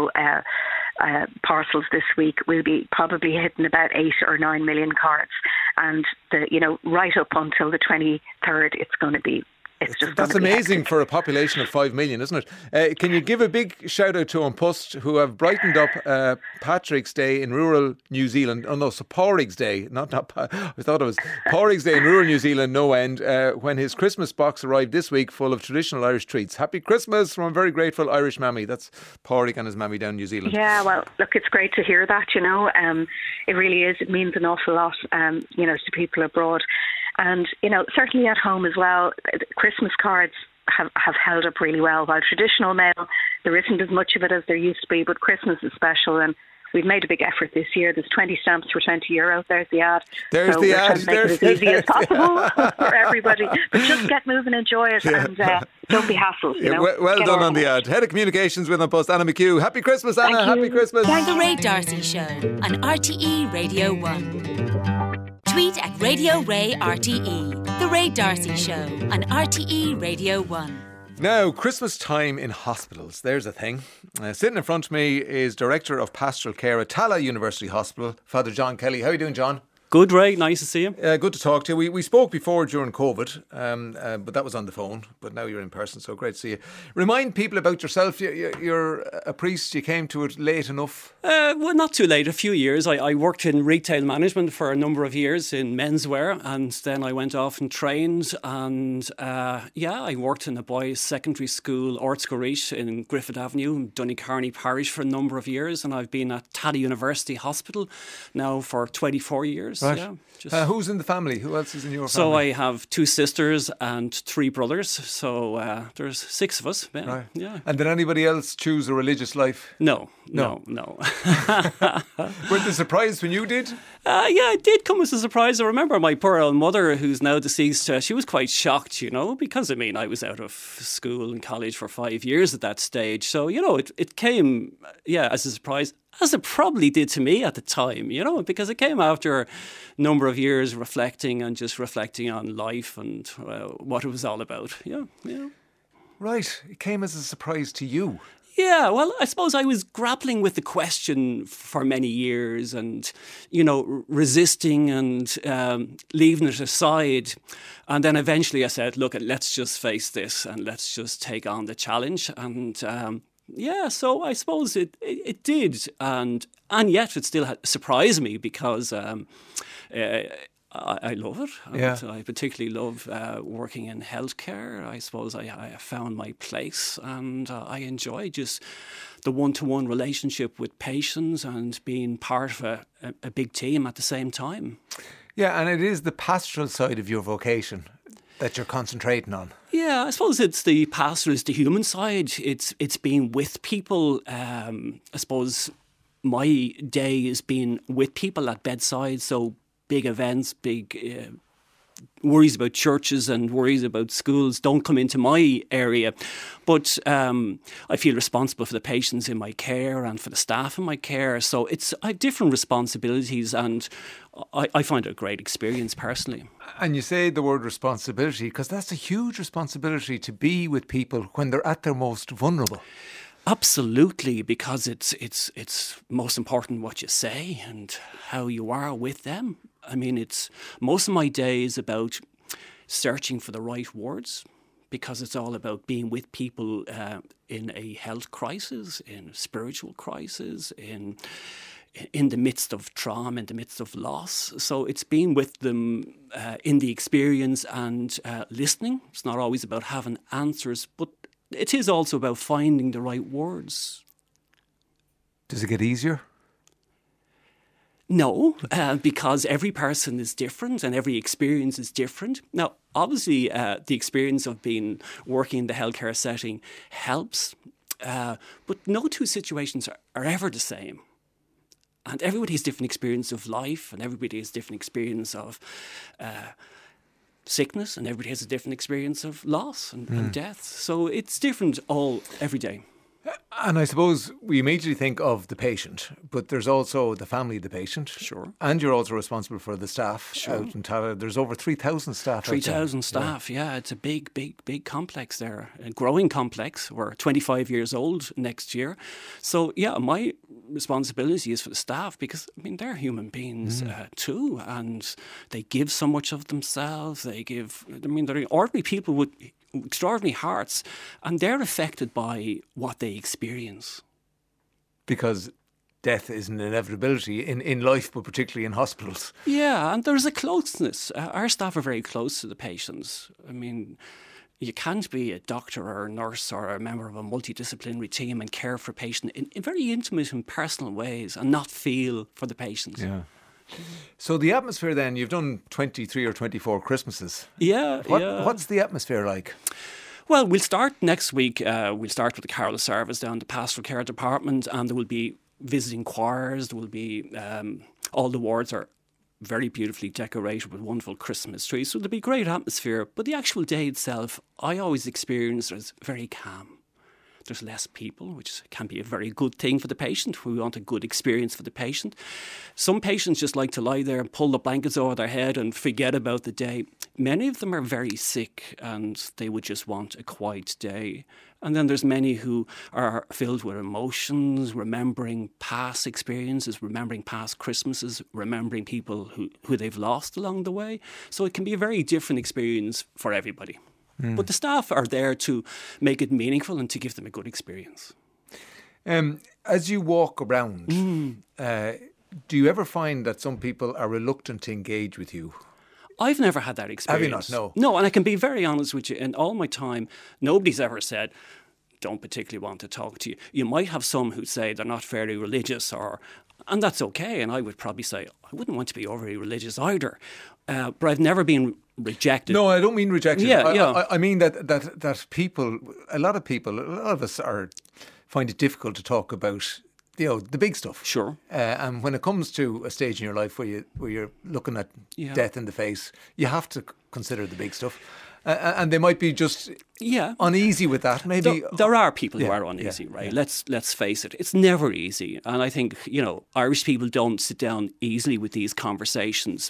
parcels this week. We'll be probably hitting about 8 or 9 million cards. And, right up until the 23rd, it's going to be That's amazing for a population of 5 million, isn't it? Can you give a big shout out to An Post, who have brightened up Patrick's Day in rural New Zealand? Oh no, so Pádraig's Day, I thought it was Pádraig's Day in rural New Zealand, no end, when his Christmas box arrived this week full of traditional Irish treats. Happy Christmas from a very grateful Irish mammy. That's Pádraig and his mammy down in New Zealand. Yeah, well, look, it's great to hear that, it really is. It means an awful lot, to people abroad. And, certainly at home as well, Christmas cards have held up really well. While traditional mail, there isn't as much of it as there used to be, but Christmas is special, and we've made a big effort this year. There's 20 stamps for €20. There's the ad. There's the ad. So we're trying to make it as easy as possible for everybody. But just get moving, enjoy it, and don't be hassled. Well done on the ad. Head of Communications with An Post, Anna McHugh. Happy Christmas, Anna. Happy Christmas. The Ray D'Arcy Show on RTE Radio 1. Tweet at Radio Ray RTE. The Ray D'Arcy Show on RTE Radio 1. Now, Christmas time in hospitals. There's a thing. Sitting in front of me is Director of Pastoral Care at Tallaght University Hospital, Father John Kelly. How are you doing, John? Good, Ray. Nice to see you. Good to talk to you. We spoke before during COVID, but that was on the phone. But now you're in person, so great to see you. Remind people about yourself. You're a priest. You came to it late enough. Well, not too late. A few years. I worked in retail management for a number of years in menswear, and then I went off and trained. And I worked in a boys' secondary school, Ortscoreet in Griffith Avenue, Donecarney Parish for a number of years, and I've been at Tallaght University Hospital now for 24 years. Right. Yeah, who's in the family? Who else is in your family? So I have 2 sisters and 3 brothers. So there's 6 of us. Yeah. Right. Yeah. And did anybody else choose a religious life? No. Weren't they surprised when you did? It did come as a surprise. I remember my poor old mother, who's now deceased, she was quite shocked, because, I was out of school and college for 5 years at that stage. So, it came, as a surprise, as it probably did to me at the time, because it came after a number of years reflecting on life and what it was all about. Yeah. Right. It came as a surprise to you. Yeah, well, I suppose I was grappling with the question for many years and, resisting and leaving it aside. And then eventually I said, look, let's just face this and let's just take on the challenge. And so I suppose it did. And yet it still surprised me because I love it. I particularly love working in healthcare. I suppose I found my place, and I enjoy just the one-to-one relationship with patients and being part of a big team at the same time. Yeah, and it is the pastoral side of your vocation. that you're concentrating on? Yeah, I suppose it's the pastoral, it's the human side. It's being with people. I suppose my day is being with people at bedside. So big events, big worries about churches and worries about schools don't come into my area. But I feel responsible for the patients in my care and for the staff in my care. So I have different responsibilities, and I find it a great experience personally. And you say the word responsibility, because that's a huge responsibility to be with people when they're at their most vulnerable. Absolutely, because it's most important what you say and how you are with them. I mean, it's most of my day is about searching for the right words, because it's all about being with people in a health crisis, in a spiritual crisis, in the midst of trauma, in the midst of loss. So it's being with them in the experience and listening. It's not always about having answers, but it is also about finding the right words. Does it get easier? No, because every person is different and every experience is different. Now, obviously, the experience of working in the healthcare setting helps, but no two situations are ever the same. And everybody has different experience of life, and everybody has different experience of sickness, and everybody has a different experience of loss and death. So it's different every day. And I suppose we immediately think of the patient, but there's also the family of the patient. Sure. And you're also responsible for the staff out in Tallaght. There's over 3,000 staff. 3,000 staff, yeah. It's a big complex there, a growing complex. We're 25 years old next year. So, yeah, my responsibility is for the staff, because, I mean, they're human beings too, and they give so much of themselves. They're ordinary people with extraordinary hearts, and they're affected by what they experience. Because death is an inevitability in life, but particularly in hospitals. Yeah, and there's a closeness. Our staff are very close to the patients. I mean, you can't be a doctor or a nurse or a member of a multidisciplinary team and care for a patient in very intimate and personal ways and not feel for the patients. Yeah. So the atmosphere then, you've done 23 or 24 Christmases. Yeah, What's the atmosphere like? Well, we'll start next week. We'll start with the carol service down the pastoral care department, and there will be visiting choirs. There will be all the wards are very beautifully decorated with wonderful Christmas trees. So there'll be great atmosphere. But the actual day itself, I always experience as very calm. There's less people, which can be a very good thing for the patient. We want a good experience for the patient. Some patients just like to lie there and pull the blankets over their head and forget about the day. Many of them are very sick and they would just want a quiet day. And then there's many who are filled with emotions, remembering past experiences, remembering past Christmases, remembering people who they've lost along the way. So it can be a very different experience for everybody. But the staff are there to make it meaningful and to give them a good experience. As you walk around, do you ever find that some people are reluctant to engage with you? I've never had that experience. Have you not? No, and I can be very honest with you. In all my time, nobody's ever said, don't particularly want to talk to you. You might have some who say they're not very religious, and that's okay. And I would probably say, I wouldn't want to be overly religious either. But I've never been rejected. No, I don't mean rejected. Yeah, I mean that people, a lot of us find it difficult to talk about, the big stuff. Sure. And when it comes to a stage in your life where you're looking at death in the face, you have to consider the big stuff. And they might be just uneasy with that. Maybe there are people who are uneasy, right? Yeah. Let's face it. It's never easy, and I think Irish people don't sit down easily with these conversations.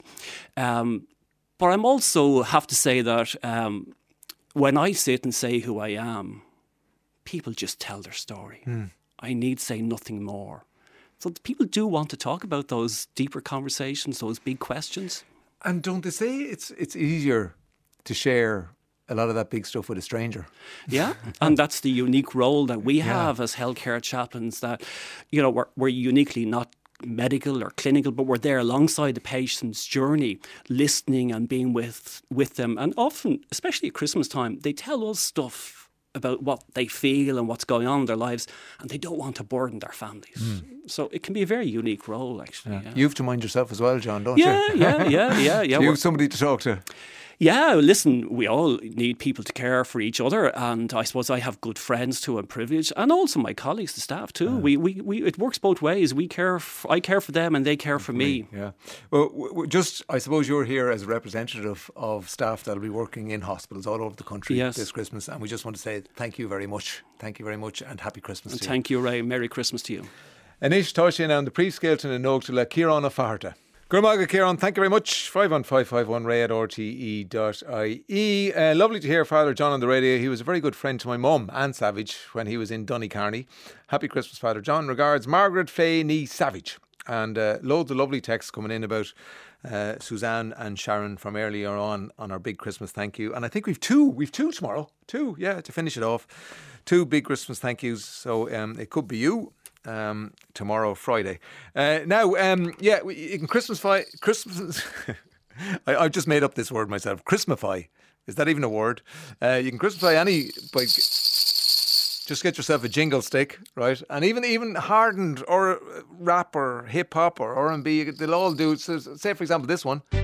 But I'm also have to say that when I sit and say who I am, people just tell their story. I need say nothing more. So people do want to talk about those deeper conversations, those big questions. And don't they say it's easier to share a lot of that big stuff with a stranger? Yeah, and that's the unique role that we have as healthcare chaplains, that we're uniquely not medical or clinical, but we're there alongside the patient's journey, listening and being with them. And often, especially at Christmas time, they tell us stuff about what they feel and what's going on in their lives, and they don't want to burden their families. So it can be a very unique role, actually. You have to mind yourself as well, John, don't you? Yeah. You have somebody to talk to. Yeah, listen, we all need people to care for each other, and I suppose I have good friends too, and privileged, and also my colleagues, the staff too. We it works both ways. I care for them, and they care for me. Yeah. Well, just I suppose you're here as a representative of staff that'll be working in hospitals all over the country this Christmas, and we just want to say thank you very much. Thank you very much, and happy Christmas to you. Thank you, Ray. Merry Christmas to you. Anish Toshin and the pre-scalton and Nogtula, Kieran O'Farta. Gurmaga Kieran, thank you very much. 51551 ray at rte.ie. Lovely to hear Father John on the radio. He was a very good friend to my mum, Anne Savage, when he was in Donnycarney. Happy Christmas, Father John. Regards, Margaret Faye Nee Savage. And loads of lovely texts coming in about Suzanne and Sharon from earlier on our big Christmas thank you. And I think we've two tomorrow. Two, to finish it off. 2 big Christmas thank yous. So it could be you. Tomorrow, Friday. You can Christmasify. I've just made up this word myself. Christmasify. Is that even a word? You can Christmasify any by just get yourself a jingle stick, right? And even hardened or rap or hip hop or R&B, they'll all do. So, say for example this one.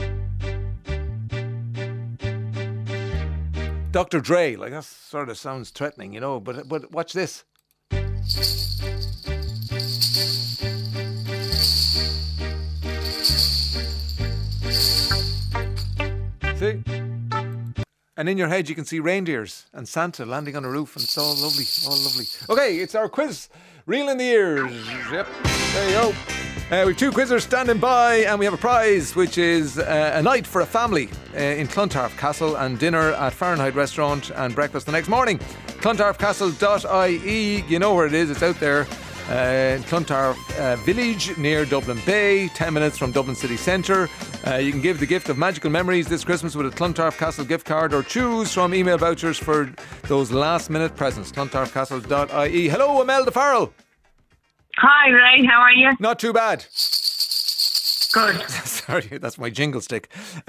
Dr. Dre, like that sort of sounds threatening, but watch this. See? And in your head you can see reindeers and Santa landing on a roof, and it's all lovely, Okay, it's our quiz. Reel in the ears. Yep, there you go. We've 2 quizzers standing by, and we have a prize, which is a night for a family in Clontarf Castle, and dinner at Fahrenheit Restaurant and breakfast the next morning. clontarfcastle.ie, you know where it is, it's out there. In Clontarf Village near Dublin Bay, 10 minutes from Dublin City Centre. You can give the gift of magical memories this Christmas with a Clontarf Castle gift card, or choose from email vouchers for those last minute presents. clontarfcastle.ie. Hello, Imelda Farrell. Hi Ray, how are you? Not too bad. Good. Sorry, that's my jingle stick.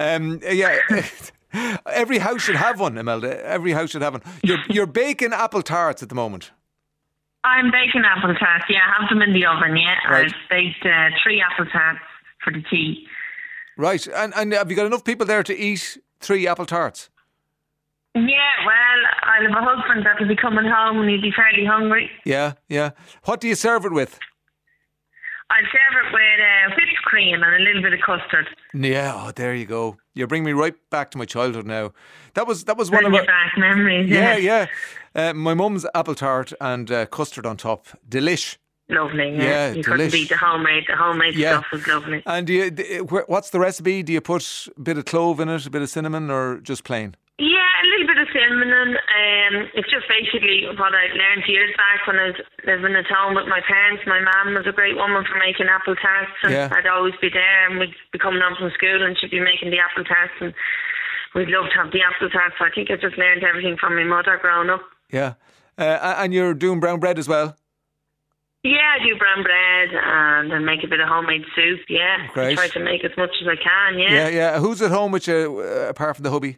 Every house should have one, Imelda. Every house should have one. You're baking apple tarts at the moment. I'm baking apple tarts, I have them in the oven, Right. I've baked 3 apple tarts for the tea. Right, and have you got enough people there to eat 3 apple tarts? Yeah, well, I'll have a husband that'll be coming home and he'll be fairly hungry. Yeah. What do you serve it with? I'll serve it with whipped cream and a little bit of custard. Yeah, there you go. You bring me right back to my childhood now. That was one of my back memories. Yeah. My mum's apple tart and custard on top. Delish. Lovely. Yeah, you couldn't beat the homemade. The homemade stuff was lovely. And what's the recipe? Do you put a bit of clove in it, a bit of cinnamon, or just plain? Yeah, a little bit of cinnamon. It's just basically what I learned years back when I was living at home with my parents. My mum was a great woman for making apple tarts, and I'd always be there, and we'd be coming home from school and she'd be making the apple tarts, and we'd love to have the apple tarts. So I think I just learned everything from my mother growing up. Yeah. And you're doing brown bread as well? Yeah, I do brown bread and I make a bit of homemade soup, Great. I try to make as much as I can, Yeah. Who's at home with you, apart from the hubby?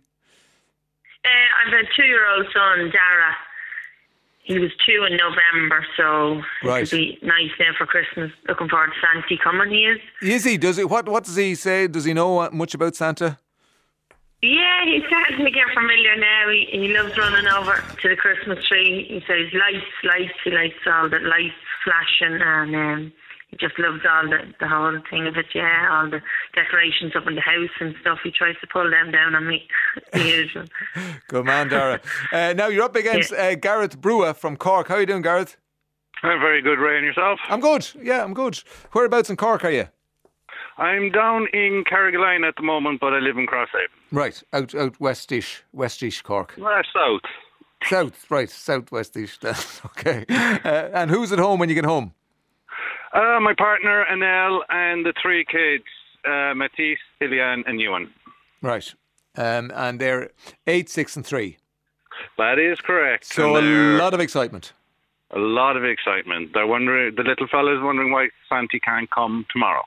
I've a 2-year-old son, Dara. He was 2 in November, so it'll be nice now for Christmas. Looking forward to Santa coming, he is. Is he? Does he? What does he say? Does he know much about Santa? Yeah, he's starting to get familiar now. He loves running over to the Christmas tree. He says lights. He likes all the lights flashing, and he just loves all the whole thing of it, all the decorations up in the house and stuff. He tries to pull them down on me, the usual. Good man, Dara. Now you're up against Gareth Brewer from Cork. How are you doing, Gareth? I'm very good, Ray, and yourself? I'm good, I'm good. Whereabouts in Cork are you? I'm down in Carrigaline at the moment, but I live in Crosshaven. Right, out westish Cork. South. South, right, southwestish. Okay. And who's at home when you get home? My partner, Annelle, and the 3 kids, Matisse, Ilian, and Ewan. Right. And they're 8, 6 and 3. That is correct. So a lot of excitement. A lot of excitement. They're wondering, the little fella's wondering why Santa can't come tomorrow.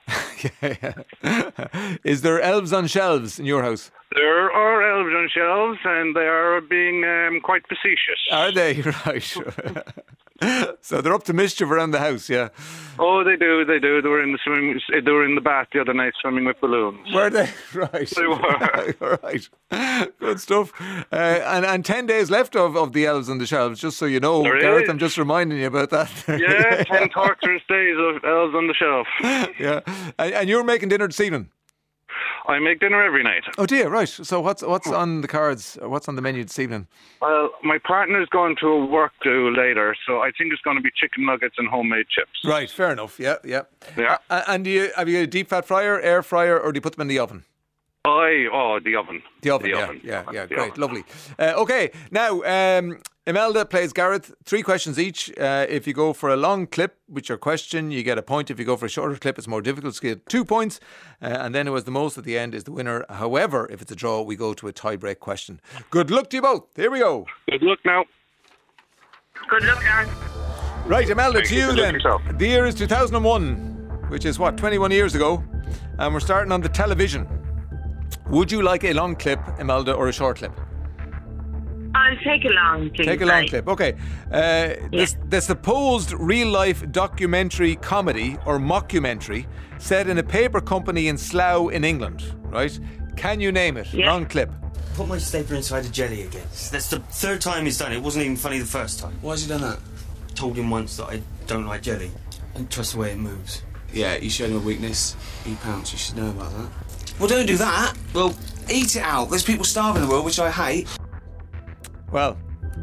Is there elves on shelves in your house? There are elves on shelves, and they are being quite facetious. Are they? Right. So they're up to mischief around the house, yeah? Oh, they do. They were in the swimming. They were in the bath the other night swimming with balloons. Were they? Right. They were. All right. Good stuff. And 10 days left of the elves on the shelves, just so you know. There Gareth, is. I'm just reminding you about that. Yeah, 10 torturous days of elves on the shelf. Yeah. And you're making dinner this evening? I make dinner every night. Oh dear, right. So what's on the cards, or what's on the menu this evening? Well, my partner's going to a work do later, so I think it's going to be chicken nuggets and homemade chips. Right, fair enough. Yeah. Yeah. And have you a deep fat fryer, air fryer, or do you put them in the oven? The oven. The oven, yeah, great, lovely. Okay, now Imelda plays Gareth. 3 questions each. If you go for a long clip with your question, you get a point. If you go for a shorter clip, it's more difficult, so you get 2 points. And then who has the most at the end is the winner. However, if it's a draw, we go to a tie-break question. Good luck to you both. Here we go. Good luck now. Good luck, Aaron. Right, Imelda, to you then. Yourself. The year is 2001, which is 21 years ago. And we're starting on the television. Would you like a long clip, Imelda, or a short clip? I'll take a long clip. Take a long clip, okay. The supposed real-life documentary comedy or mockumentary set in a paper company in Slough in England, right? Can you name it? Long clip. Put my stapler inside a jelly again. That's the 3rd time he's done it. It wasn't even funny the first time. Why has he done that? I told him once that I don't like jelly. I don't trust the way it moves. Yeah, you showed him a weakness. He pounced. You should know about that. Well, don't do that. Well, eat it out. There's people starving in the world, which I hate. Well,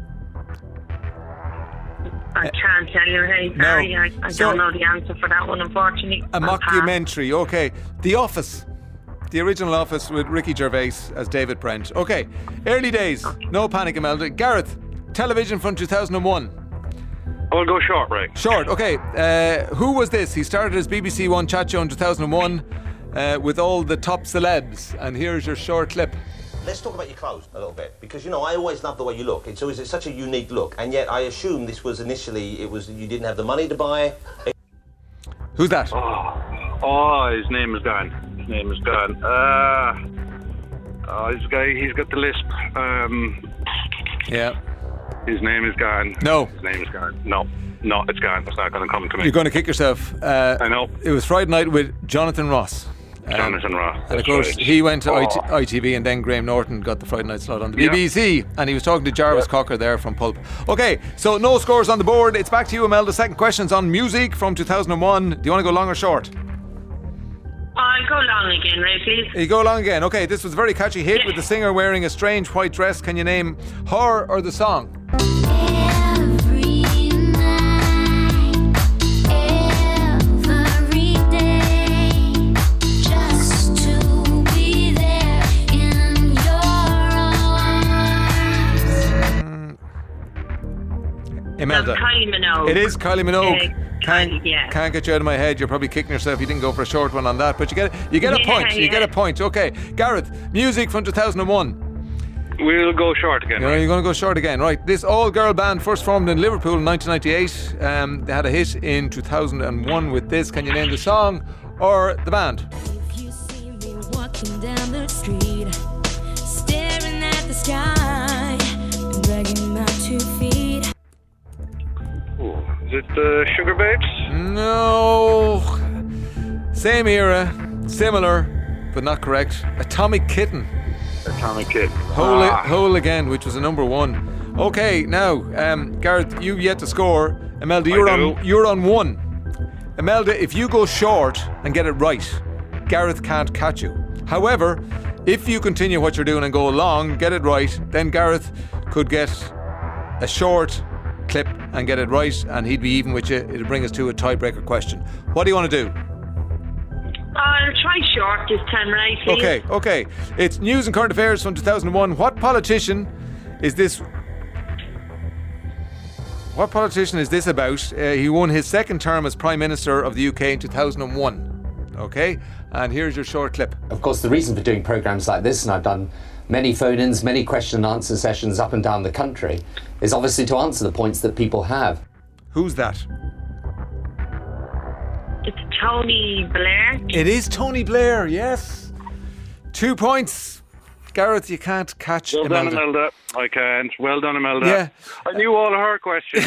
I can't tell you, hey, sorry. I don't know the answer for that one, unfortunately. a mockumentary, okay. The Office. The original Office with Ricky Gervais as David Brent. Okay, early days. No panic, Imelda. Gareth, television from 2001. I'll go short, right? Short, okay. Who was this? He started his BBC One chat show in 2001 with all the top celebs. And here's your short clip. Let's talk about your clothes a little bit, because I always love the way you look. It's always such a unique look, and yet I assume this was initially you didn't have the money to buy. Who's that? His name is gone. His name is gone. This guy, he's got the lisp. Yeah. His name is gone. No. His name is gone. No, it's gone. It's not going to come to me. You're going to kick yourself. I know. It was Friday night with Jonathan Ross. Jonathan Ross. And of course, he went to ITV, and then Graham Norton got the Friday night slot on the BBC. And he was talking to Jarvis Cocker there from Pulp. Okay, so no scores on the board. It's back to you, Imelda. Second question's on music from 2001. Do you want to go long or short? I'll go long again, right, please? You go long again. Okay, this was a very catchy hit with the singer wearing a strange white dress. Can you name her or the song? Imelda. Kylie Minogue. It is Kylie Minogue. Can't get you out of my head. You're probably kicking yourself. You didn't go for a short one on that, but you get a point. You get a point. Okay, Gareth. Music from 2001. We'll go short again. You're going to go short again, right? This all-girl band first formed in Liverpool in 1998. They had a hit in 2001 with this. Can you name the song or the band? If you see me walking down the street, staring at the sky, and dragging my 2 feet. Is it the Sugar Babes? No. Same era, similar, but not correct. Atomic Kitten. Atomic Kitten. Whole Again, which was a number 1. Okay, now, Gareth, you've yet to score. Imelda, you're on 1. Imelda, if you go short and get it right, Gareth can't catch you. However, if you continue what you're doing and go long, get it right, then Gareth could get a short clip and get it right, and he'd be even with you. It'll bring us to a tiebreaker question. What do you want to do? I'll try short this time, right, please? Okay. It's news and current affairs from 2001. What politician is this about? He won his second term as Prime Minister of the UK in 2001. Okay, and here's your short clip. Of course, the reason for doing programmes like this, and I've done many phone-ins, many question and answer sessions up and down the country, is obviously to answer the points that people have. Who's that? It's Tony Blair. It is Tony Blair, yes. 2 points. Gareth, you can't catch Well done, Imelda. Imelda. I can't. Well done, Imelda. Yeah. I knew all her questions.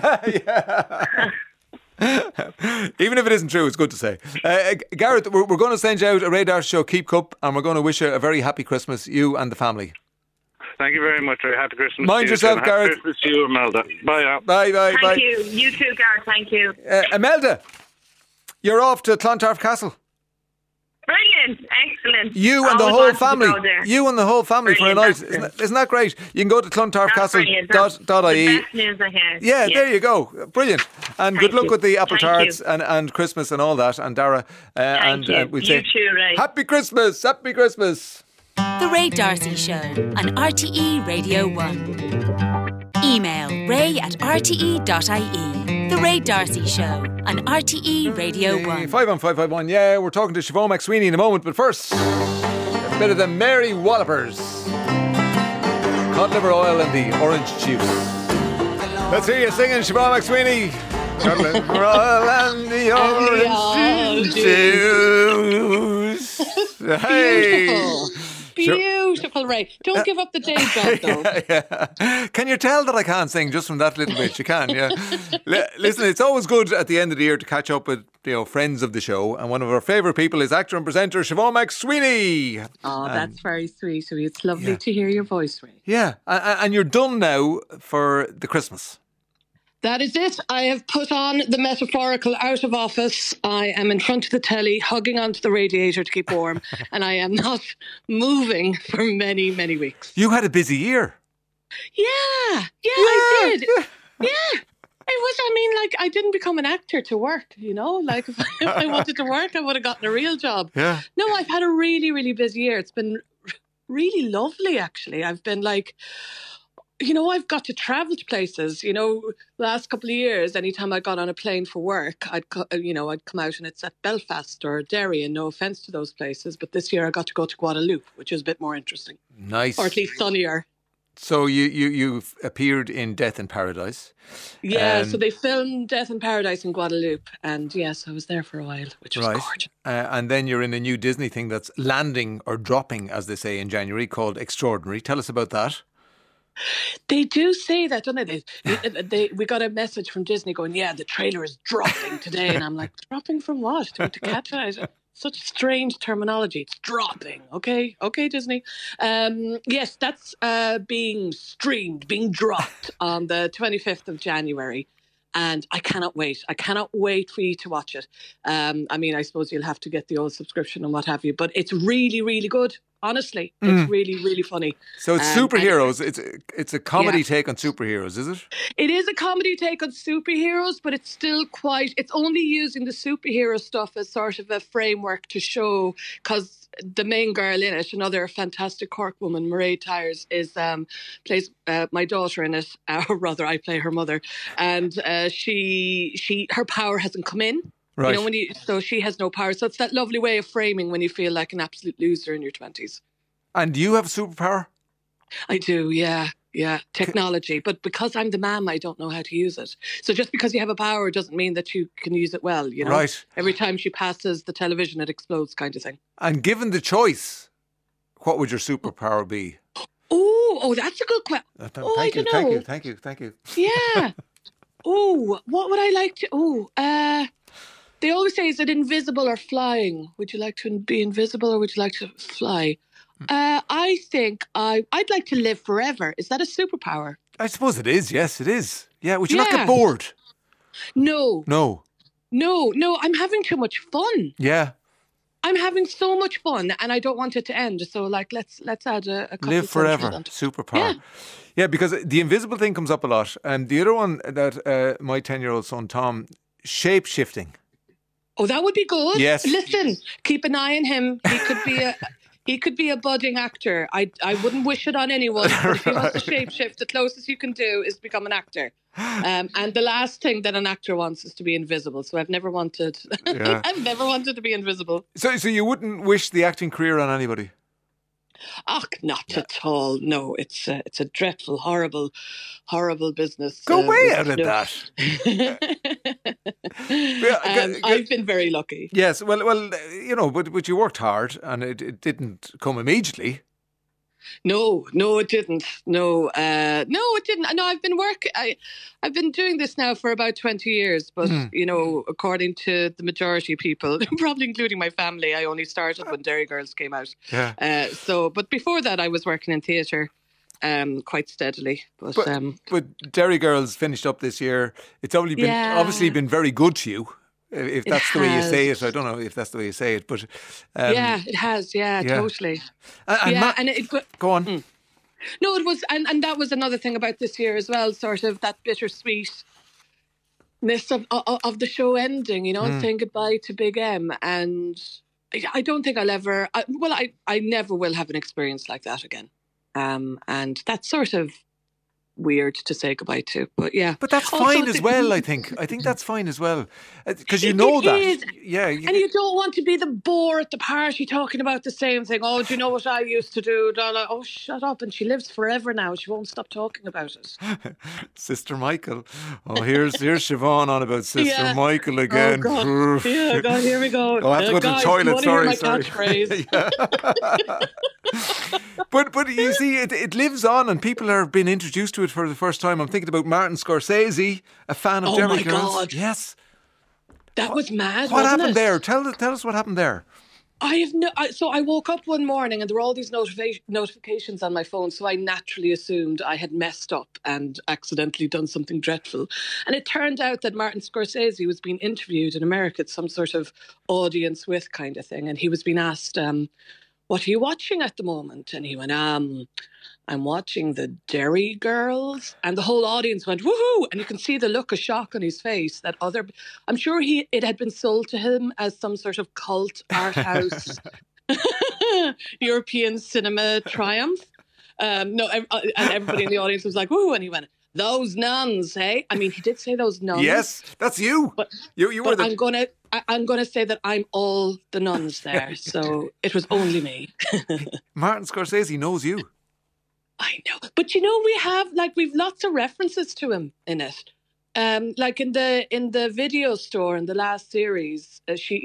Even if it isn't true, it's good to say. Gareth, we're going to send you out a Ray Darcy Show Keep Cup, and we're going to wish you a very happy Christmas, you and the family. Thank you very much. Happy Christmas. Mind to yourself, you, Gareth. Happy Christmas to you, Imelda. Bye now. Bye. Thank you. You too, Gareth. Thank you. Imelda, you're off to Clontarf Castle. Brilliant. Excellent. You and the Always whole wanted to family. go there. You and the whole family Brilliant, for a night. Isn't that great? You can go to clontarfcastle.ie. The best news I heard. Yeah, there you go. Brilliant. And good luck you. with the apple Thank tarts and Christmas and all that. And Dara, we'd say, too, Ray. Happy Christmas. Happy Christmas. The Ray Darcy Show on RTE Radio 1. Email ray@rte.ie. The Ray Darcy Show on RTE Radio 1. 51551. Yeah, we're talking to Siobhan McSweeney in a moment. But first, a bit of the Mary Wallopers. Cod liver oil and the orange juice. Let's hear you singing, Siobhan McSweeney. Cod liver oil and the orange juice. Hey. Beautiful, Ray. Don't give up the day job, though. Yeah. Can you tell that I can't sing just from that little bit? You can, yeah. Listen, it's always good at the end of the year to catch up with friends of the show, and one of our favourite people is actor and presenter Siobhan McSweeney. Oh, that's very sweet of you. It's lovely to hear your voice, Ray. Yeah, and you're done now for the Christmas. That is it. I have put on the metaphorical out of office. I am in front of the telly, hugging onto the radiator to keep warm, and I am not moving for many, many weeks. You had a busy year. Yeah, I did. Yeah. It was, I didn't become an actor to work, Like, if I wanted to work, I would have gotten a real job. Yeah. No, I've had a really, really busy year. It's been really lovely, actually. I've been like... I've got to travel to places. The last couple of years, anytime I got on a plane for work, I'd come out and it's at Belfast or Derry, and no offence to those places, but this year I got to go to Guadeloupe, which is a bit more interesting. Nice. Or at least sunnier. So you've appeared in Death in Paradise. Yeah, so they filmed Death in Paradise in Guadeloupe, and yes, I was there for a while, which was gorgeous. And then you're in a new Disney thing that's landing or dropping, as they say, in January, called Extraordinary. Tell us about that. They do say that, don't they? We got a message from Disney going, yeah, the trailer is dropping today. And I'm like, dropping from what? To catch it? Such strange terminology. It's dropping. Okay, Disney. Yes, that's being streamed, being dropped on the 25th of January. And I cannot wait. I cannot wait for you to watch it. I suppose you'll have to get the old subscription and what have you. But it's really, really good. Honestly, it's really, really funny. So it's superheroes. It's a comedy take on superheroes, is it? It is a comedy take on superheroes, but it's still it's only using the superhero stuff as sort of a framework to show, because the main girl in it, another fantastic Cork woman, Mairead Tyers, plays my daughter in it, or rather I play her mother, and her power hasn't come in. Right. So she has no power. So it's that lovely way of framing when you feel like an absolute loser in your 20s. And do you have a superpower? I do, yeah. Yeah, technology. But because I'm the mom, I don't know how to use it. So just because you have a power doesn't mean that you can use it well, Right. Every time she passes the television, it explodes kind of thing. And given the choice, what would your superpower be? Oh, that's a good question. Thank you. Yeah. What would I like to... They always say, is it invisible or flying? Would you like to be invisible or would you like to fly? I think I'd like to live forever. Is that a superpower? I suppose it is. Yes, it is. Yeah. Would you not get bored? No. No. I'm having too much fun. Yeah. I'm having so much fun and I don't want it to end. So let's add a couple live of forever. Superpower. Yeah, because the invisible thing comes up a lot. And the other one that my 10-year-old son, Tom, shape-shifting. Oh, that would be good. Yes. Listen, keep an eye on him. He could be a budding actor. I wouldn't wish it on anyone. But if he wants to shapeshift, the closest you can do is become an actor. And the last thing that an actor wants is to be invisible. So I've never wanted. Yeah. I've never wanted to be invisible. So you wouldn't wish the acting career on anybody? Not at all. No, it's a dreadful, horrible business. Go way out of that. I've been very lucky. Yes, well, but you worked hard, and it didn't come immediately. No, it didn't. No, it didn't. No, I've been doing this now for about 20 years, but you know, according to the majority of people, probably including my family, I only started when Derry Girls came out. Yeah. But before that, I was working in theatre. Quite steadily, but Derry Girls finished up this year. It's only been obviously been very good to you, if that's the way you say it. I don't know if that's the way you say it, but yeah, it has. Yeah, totally. Go on. No, it was, and that was another thing about this year as well. Sort of that bittersweetness of the show ending. You know, and saying goodbye to Big M, and I don't think I'll ever. I never will have an experience like that again. And that's sort of weird to say goodbye to, but yeah. But that's fine as well, I think. I think that's fine as well. Because you know that. Is. Yeah. And you don't want to be the bore at the party talking about the same thing. Oh, do you know what I used to do? Oh, shut up. And she lives forever now. She won't stop talking about it. Sister Michael. Oh, here's Siobhan on about Sister Michael again. Oh, God. Yeah, God, here we go. Oh, I have to go to the toilet. Sorry. Catchphrase. But you see, it lives on and people are being introduced to it for the first time. I'm thinking about Martin Scorsese, a fan of Derry Girls. Oh my God. Yes. That was mad, What wasn't happened it? there? Tell us what happened there. So I woke up one morning and there were all these notifications on my phone, so I naturally assumed I had messed up and accidentally done something dreadful. And it turned out that Martin Scorsese was being interviewed in America at some sort of audience with kind of thing, and he was being asked, what are you watching at the moment? And he went, I'm watching the Derry Girls. And the whole audience went, woohoo! And you can see the look of shock on his face that I'm sure it had been sold to him as some sort of cult art house European cinema triumph. And everybody in the audience was like, woohoo! And he went, those nuns, hey? I mean, he did say those nuns. Yes, that's you. But you were the... I'm gonna say that I'm all the nuns there, so it was only me. Martin Scorsese knows you. I know, but you know, we've lots of references to him in it. Like in the video store in the last series,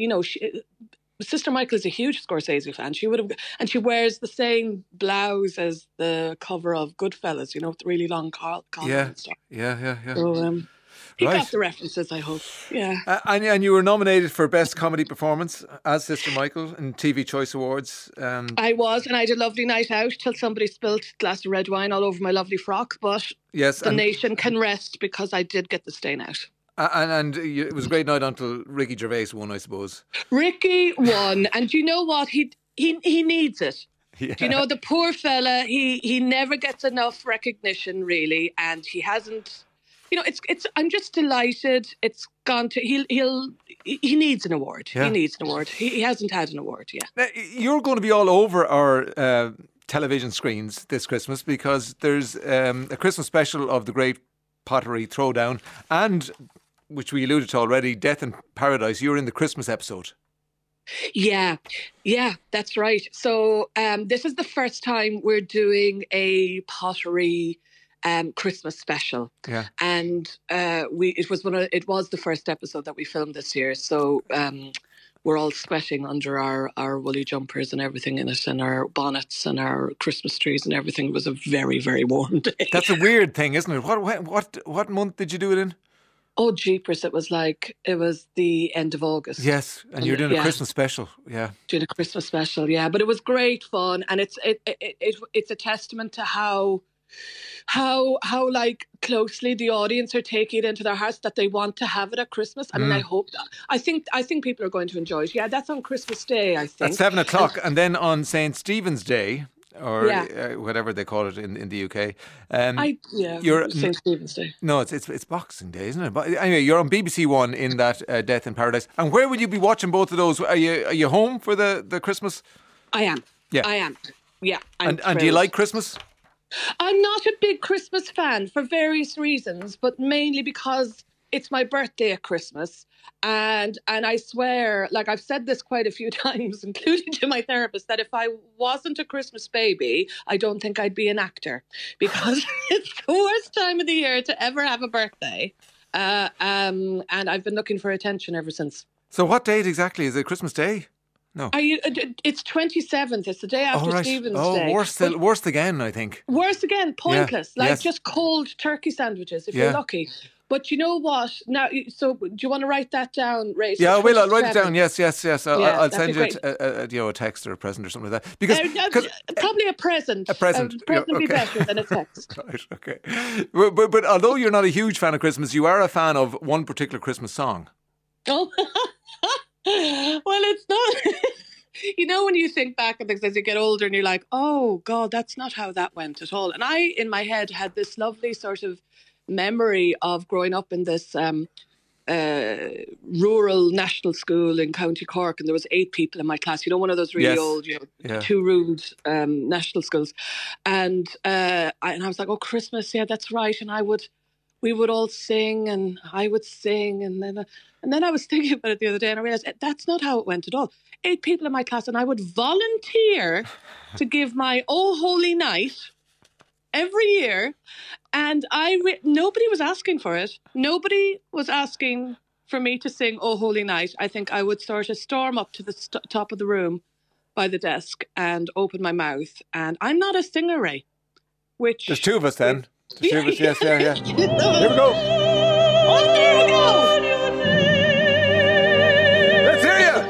Sister Michael is a huge Scorsese fan. She wears the same blouse as the cover of Goodfellas, you know, with the really long collar and stuff. Yeah. So, he got the references, I hope. Yeah. And you were nominated for Best Comedy Performance as Sister Michael in TV Choice Awards. I was, and I had a lovely night out till somebody spilled a glass of red wine all over my lovely frock. But the nation can rest because I did get the stain out. And it was a great night until Ricky Gervais won, I suppose. Ricky won, and you know what? He needs it. Yeah. Do you know, the poor fella? He never gets enough recognition, really, and he hasn't. You know, it's. I'm just delighted. It's gone to. He needs an award. Yeah. He needs an award. He hasn't had an award yet. Now, you're going to be all over our television screens this Christmas because there's a Christmas special of the Great Pottery Throwdown, and which we alluded to already, Death in Paradise. You're in the Christmas episode. Yeah, that's right. So this is the first time we're doing a pottery Christmas special. Yeah. And it was the first episode that we filmed this year. So we're all sweating under our woolly jumpers and everything in it, and our bonnets and our Christmas trees and everything. It was a very, very warm day. That's a weird thing, isn't it? What month did you do it in? Oh, jeepers. It was the end of August. Yes, and you're doing a Christmas special, yeah. Doing a Christmas special, yeah. But it was great fun, and it's a testament to how like closely the audience are taking it into their hearts that they want to have it at Christmas. I mean, I hope that. I think people are going to enjoy it. Yeah, that's on Christmas Day, I think. At 7 o'clock, and then on St. Stephen's Day, or whatever they call it in the UK. St. Stephen's Day. No, it's Boxing Day, isn't it? But anyway, you're on BBC One in that Death in Paradise. And where will you be watching both of those? Are you home for the Christmas? I am. Yeah, I am. Yeah. And do you like Christmas? I'm not a big Christmas fan for various reasons, but mainly because it's my birthday at Christmas. And I swear, like I've said this quite a few times, including to my therapist, that if I wasn't a Christmas baby, I don't think I'd be an actor, because it's the worst time of the year to ever have a birthday. And I've been looking for attention ever since. So what date exactly? Is it Christmas Day? No. Are you? It's 27th. It's the day after Stephen's Day. Worse again, I think. Worse again. Pointless. Just cold turkey sandwiches if you're lucky. But you know what? Now, so do you want to write that down, Ray? Yeah, I will. I'll write it down. Yes. I'll send you a text or a present or something like that. Because probably a present. A present. A present would be better than a text. Right. Okay. But although you're not a huge fan of Christmas, you are a fan of one particular Christmas song. Oh, well, it's not. You know, when you think back on things as you get older, and you're like, "Oh God, that's not how that went at all." And I, in my head, had this lovely sort of memory of growing up in this rural national school in County Cork, and there was 8 people in my class. You know, one of those really old, 2-roomed national schools. And I was like, "Oh, Christmas, yeah, that's right." And we would all sing, and I would sing, and then I was thinking about it the other day, and I realised that's not how it went at all. 8 people in my class, and I would volunteer to give my Oh Holy Night every year, and nobody was asking for it. Nobody was asking for me to sing Oh Holy Night. I think I would sort of storm up to the top of the room by the desk and open my mouth. And I'm not a singer, Ray. Which there's 2 of us then. There's 2 of us. Yes, yeah. Here we go. Oh, there we go. Let's hear you.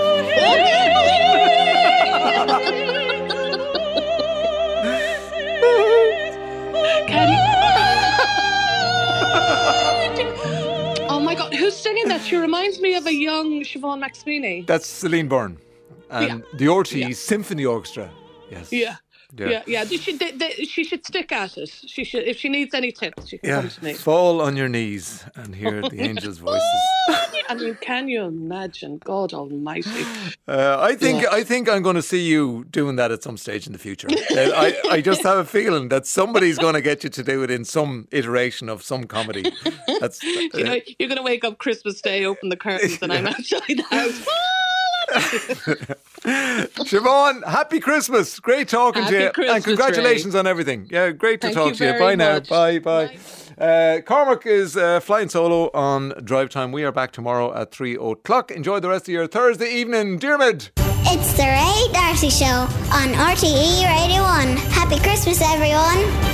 Oh my God, who's singing that? She reminds me of a young Siobhan McSweeney. That's Celine Byrne and the RTE Symphony Orchestra. Yes. Yeah. She should stick at it. She should, if she needs any tips, she can come to me. Fall on your knees and hear the angels' voices. I mean, can you imagine? God Almighty! I think I'm going to see you doing that at some stage in the future. I just have a feeling that somebody's going to get you to do it in some iteration of some comedy. That's you're going to wake up Christmas Day, open the curtains, and I'm outside the house. Siobhan, happy Christmas. Great talking to you. Christmas, and congratulations on everything. Yeah, great to talk to you. Bye now. Bye. Cormac is flying solo on Drive Time. We are back tomorrow at 3:00. Enjoy the rest of your Thursday evening. Diarmid. It's the Ray D'Arcy Show on RTE Radio 1. Happy Christmas, everyone.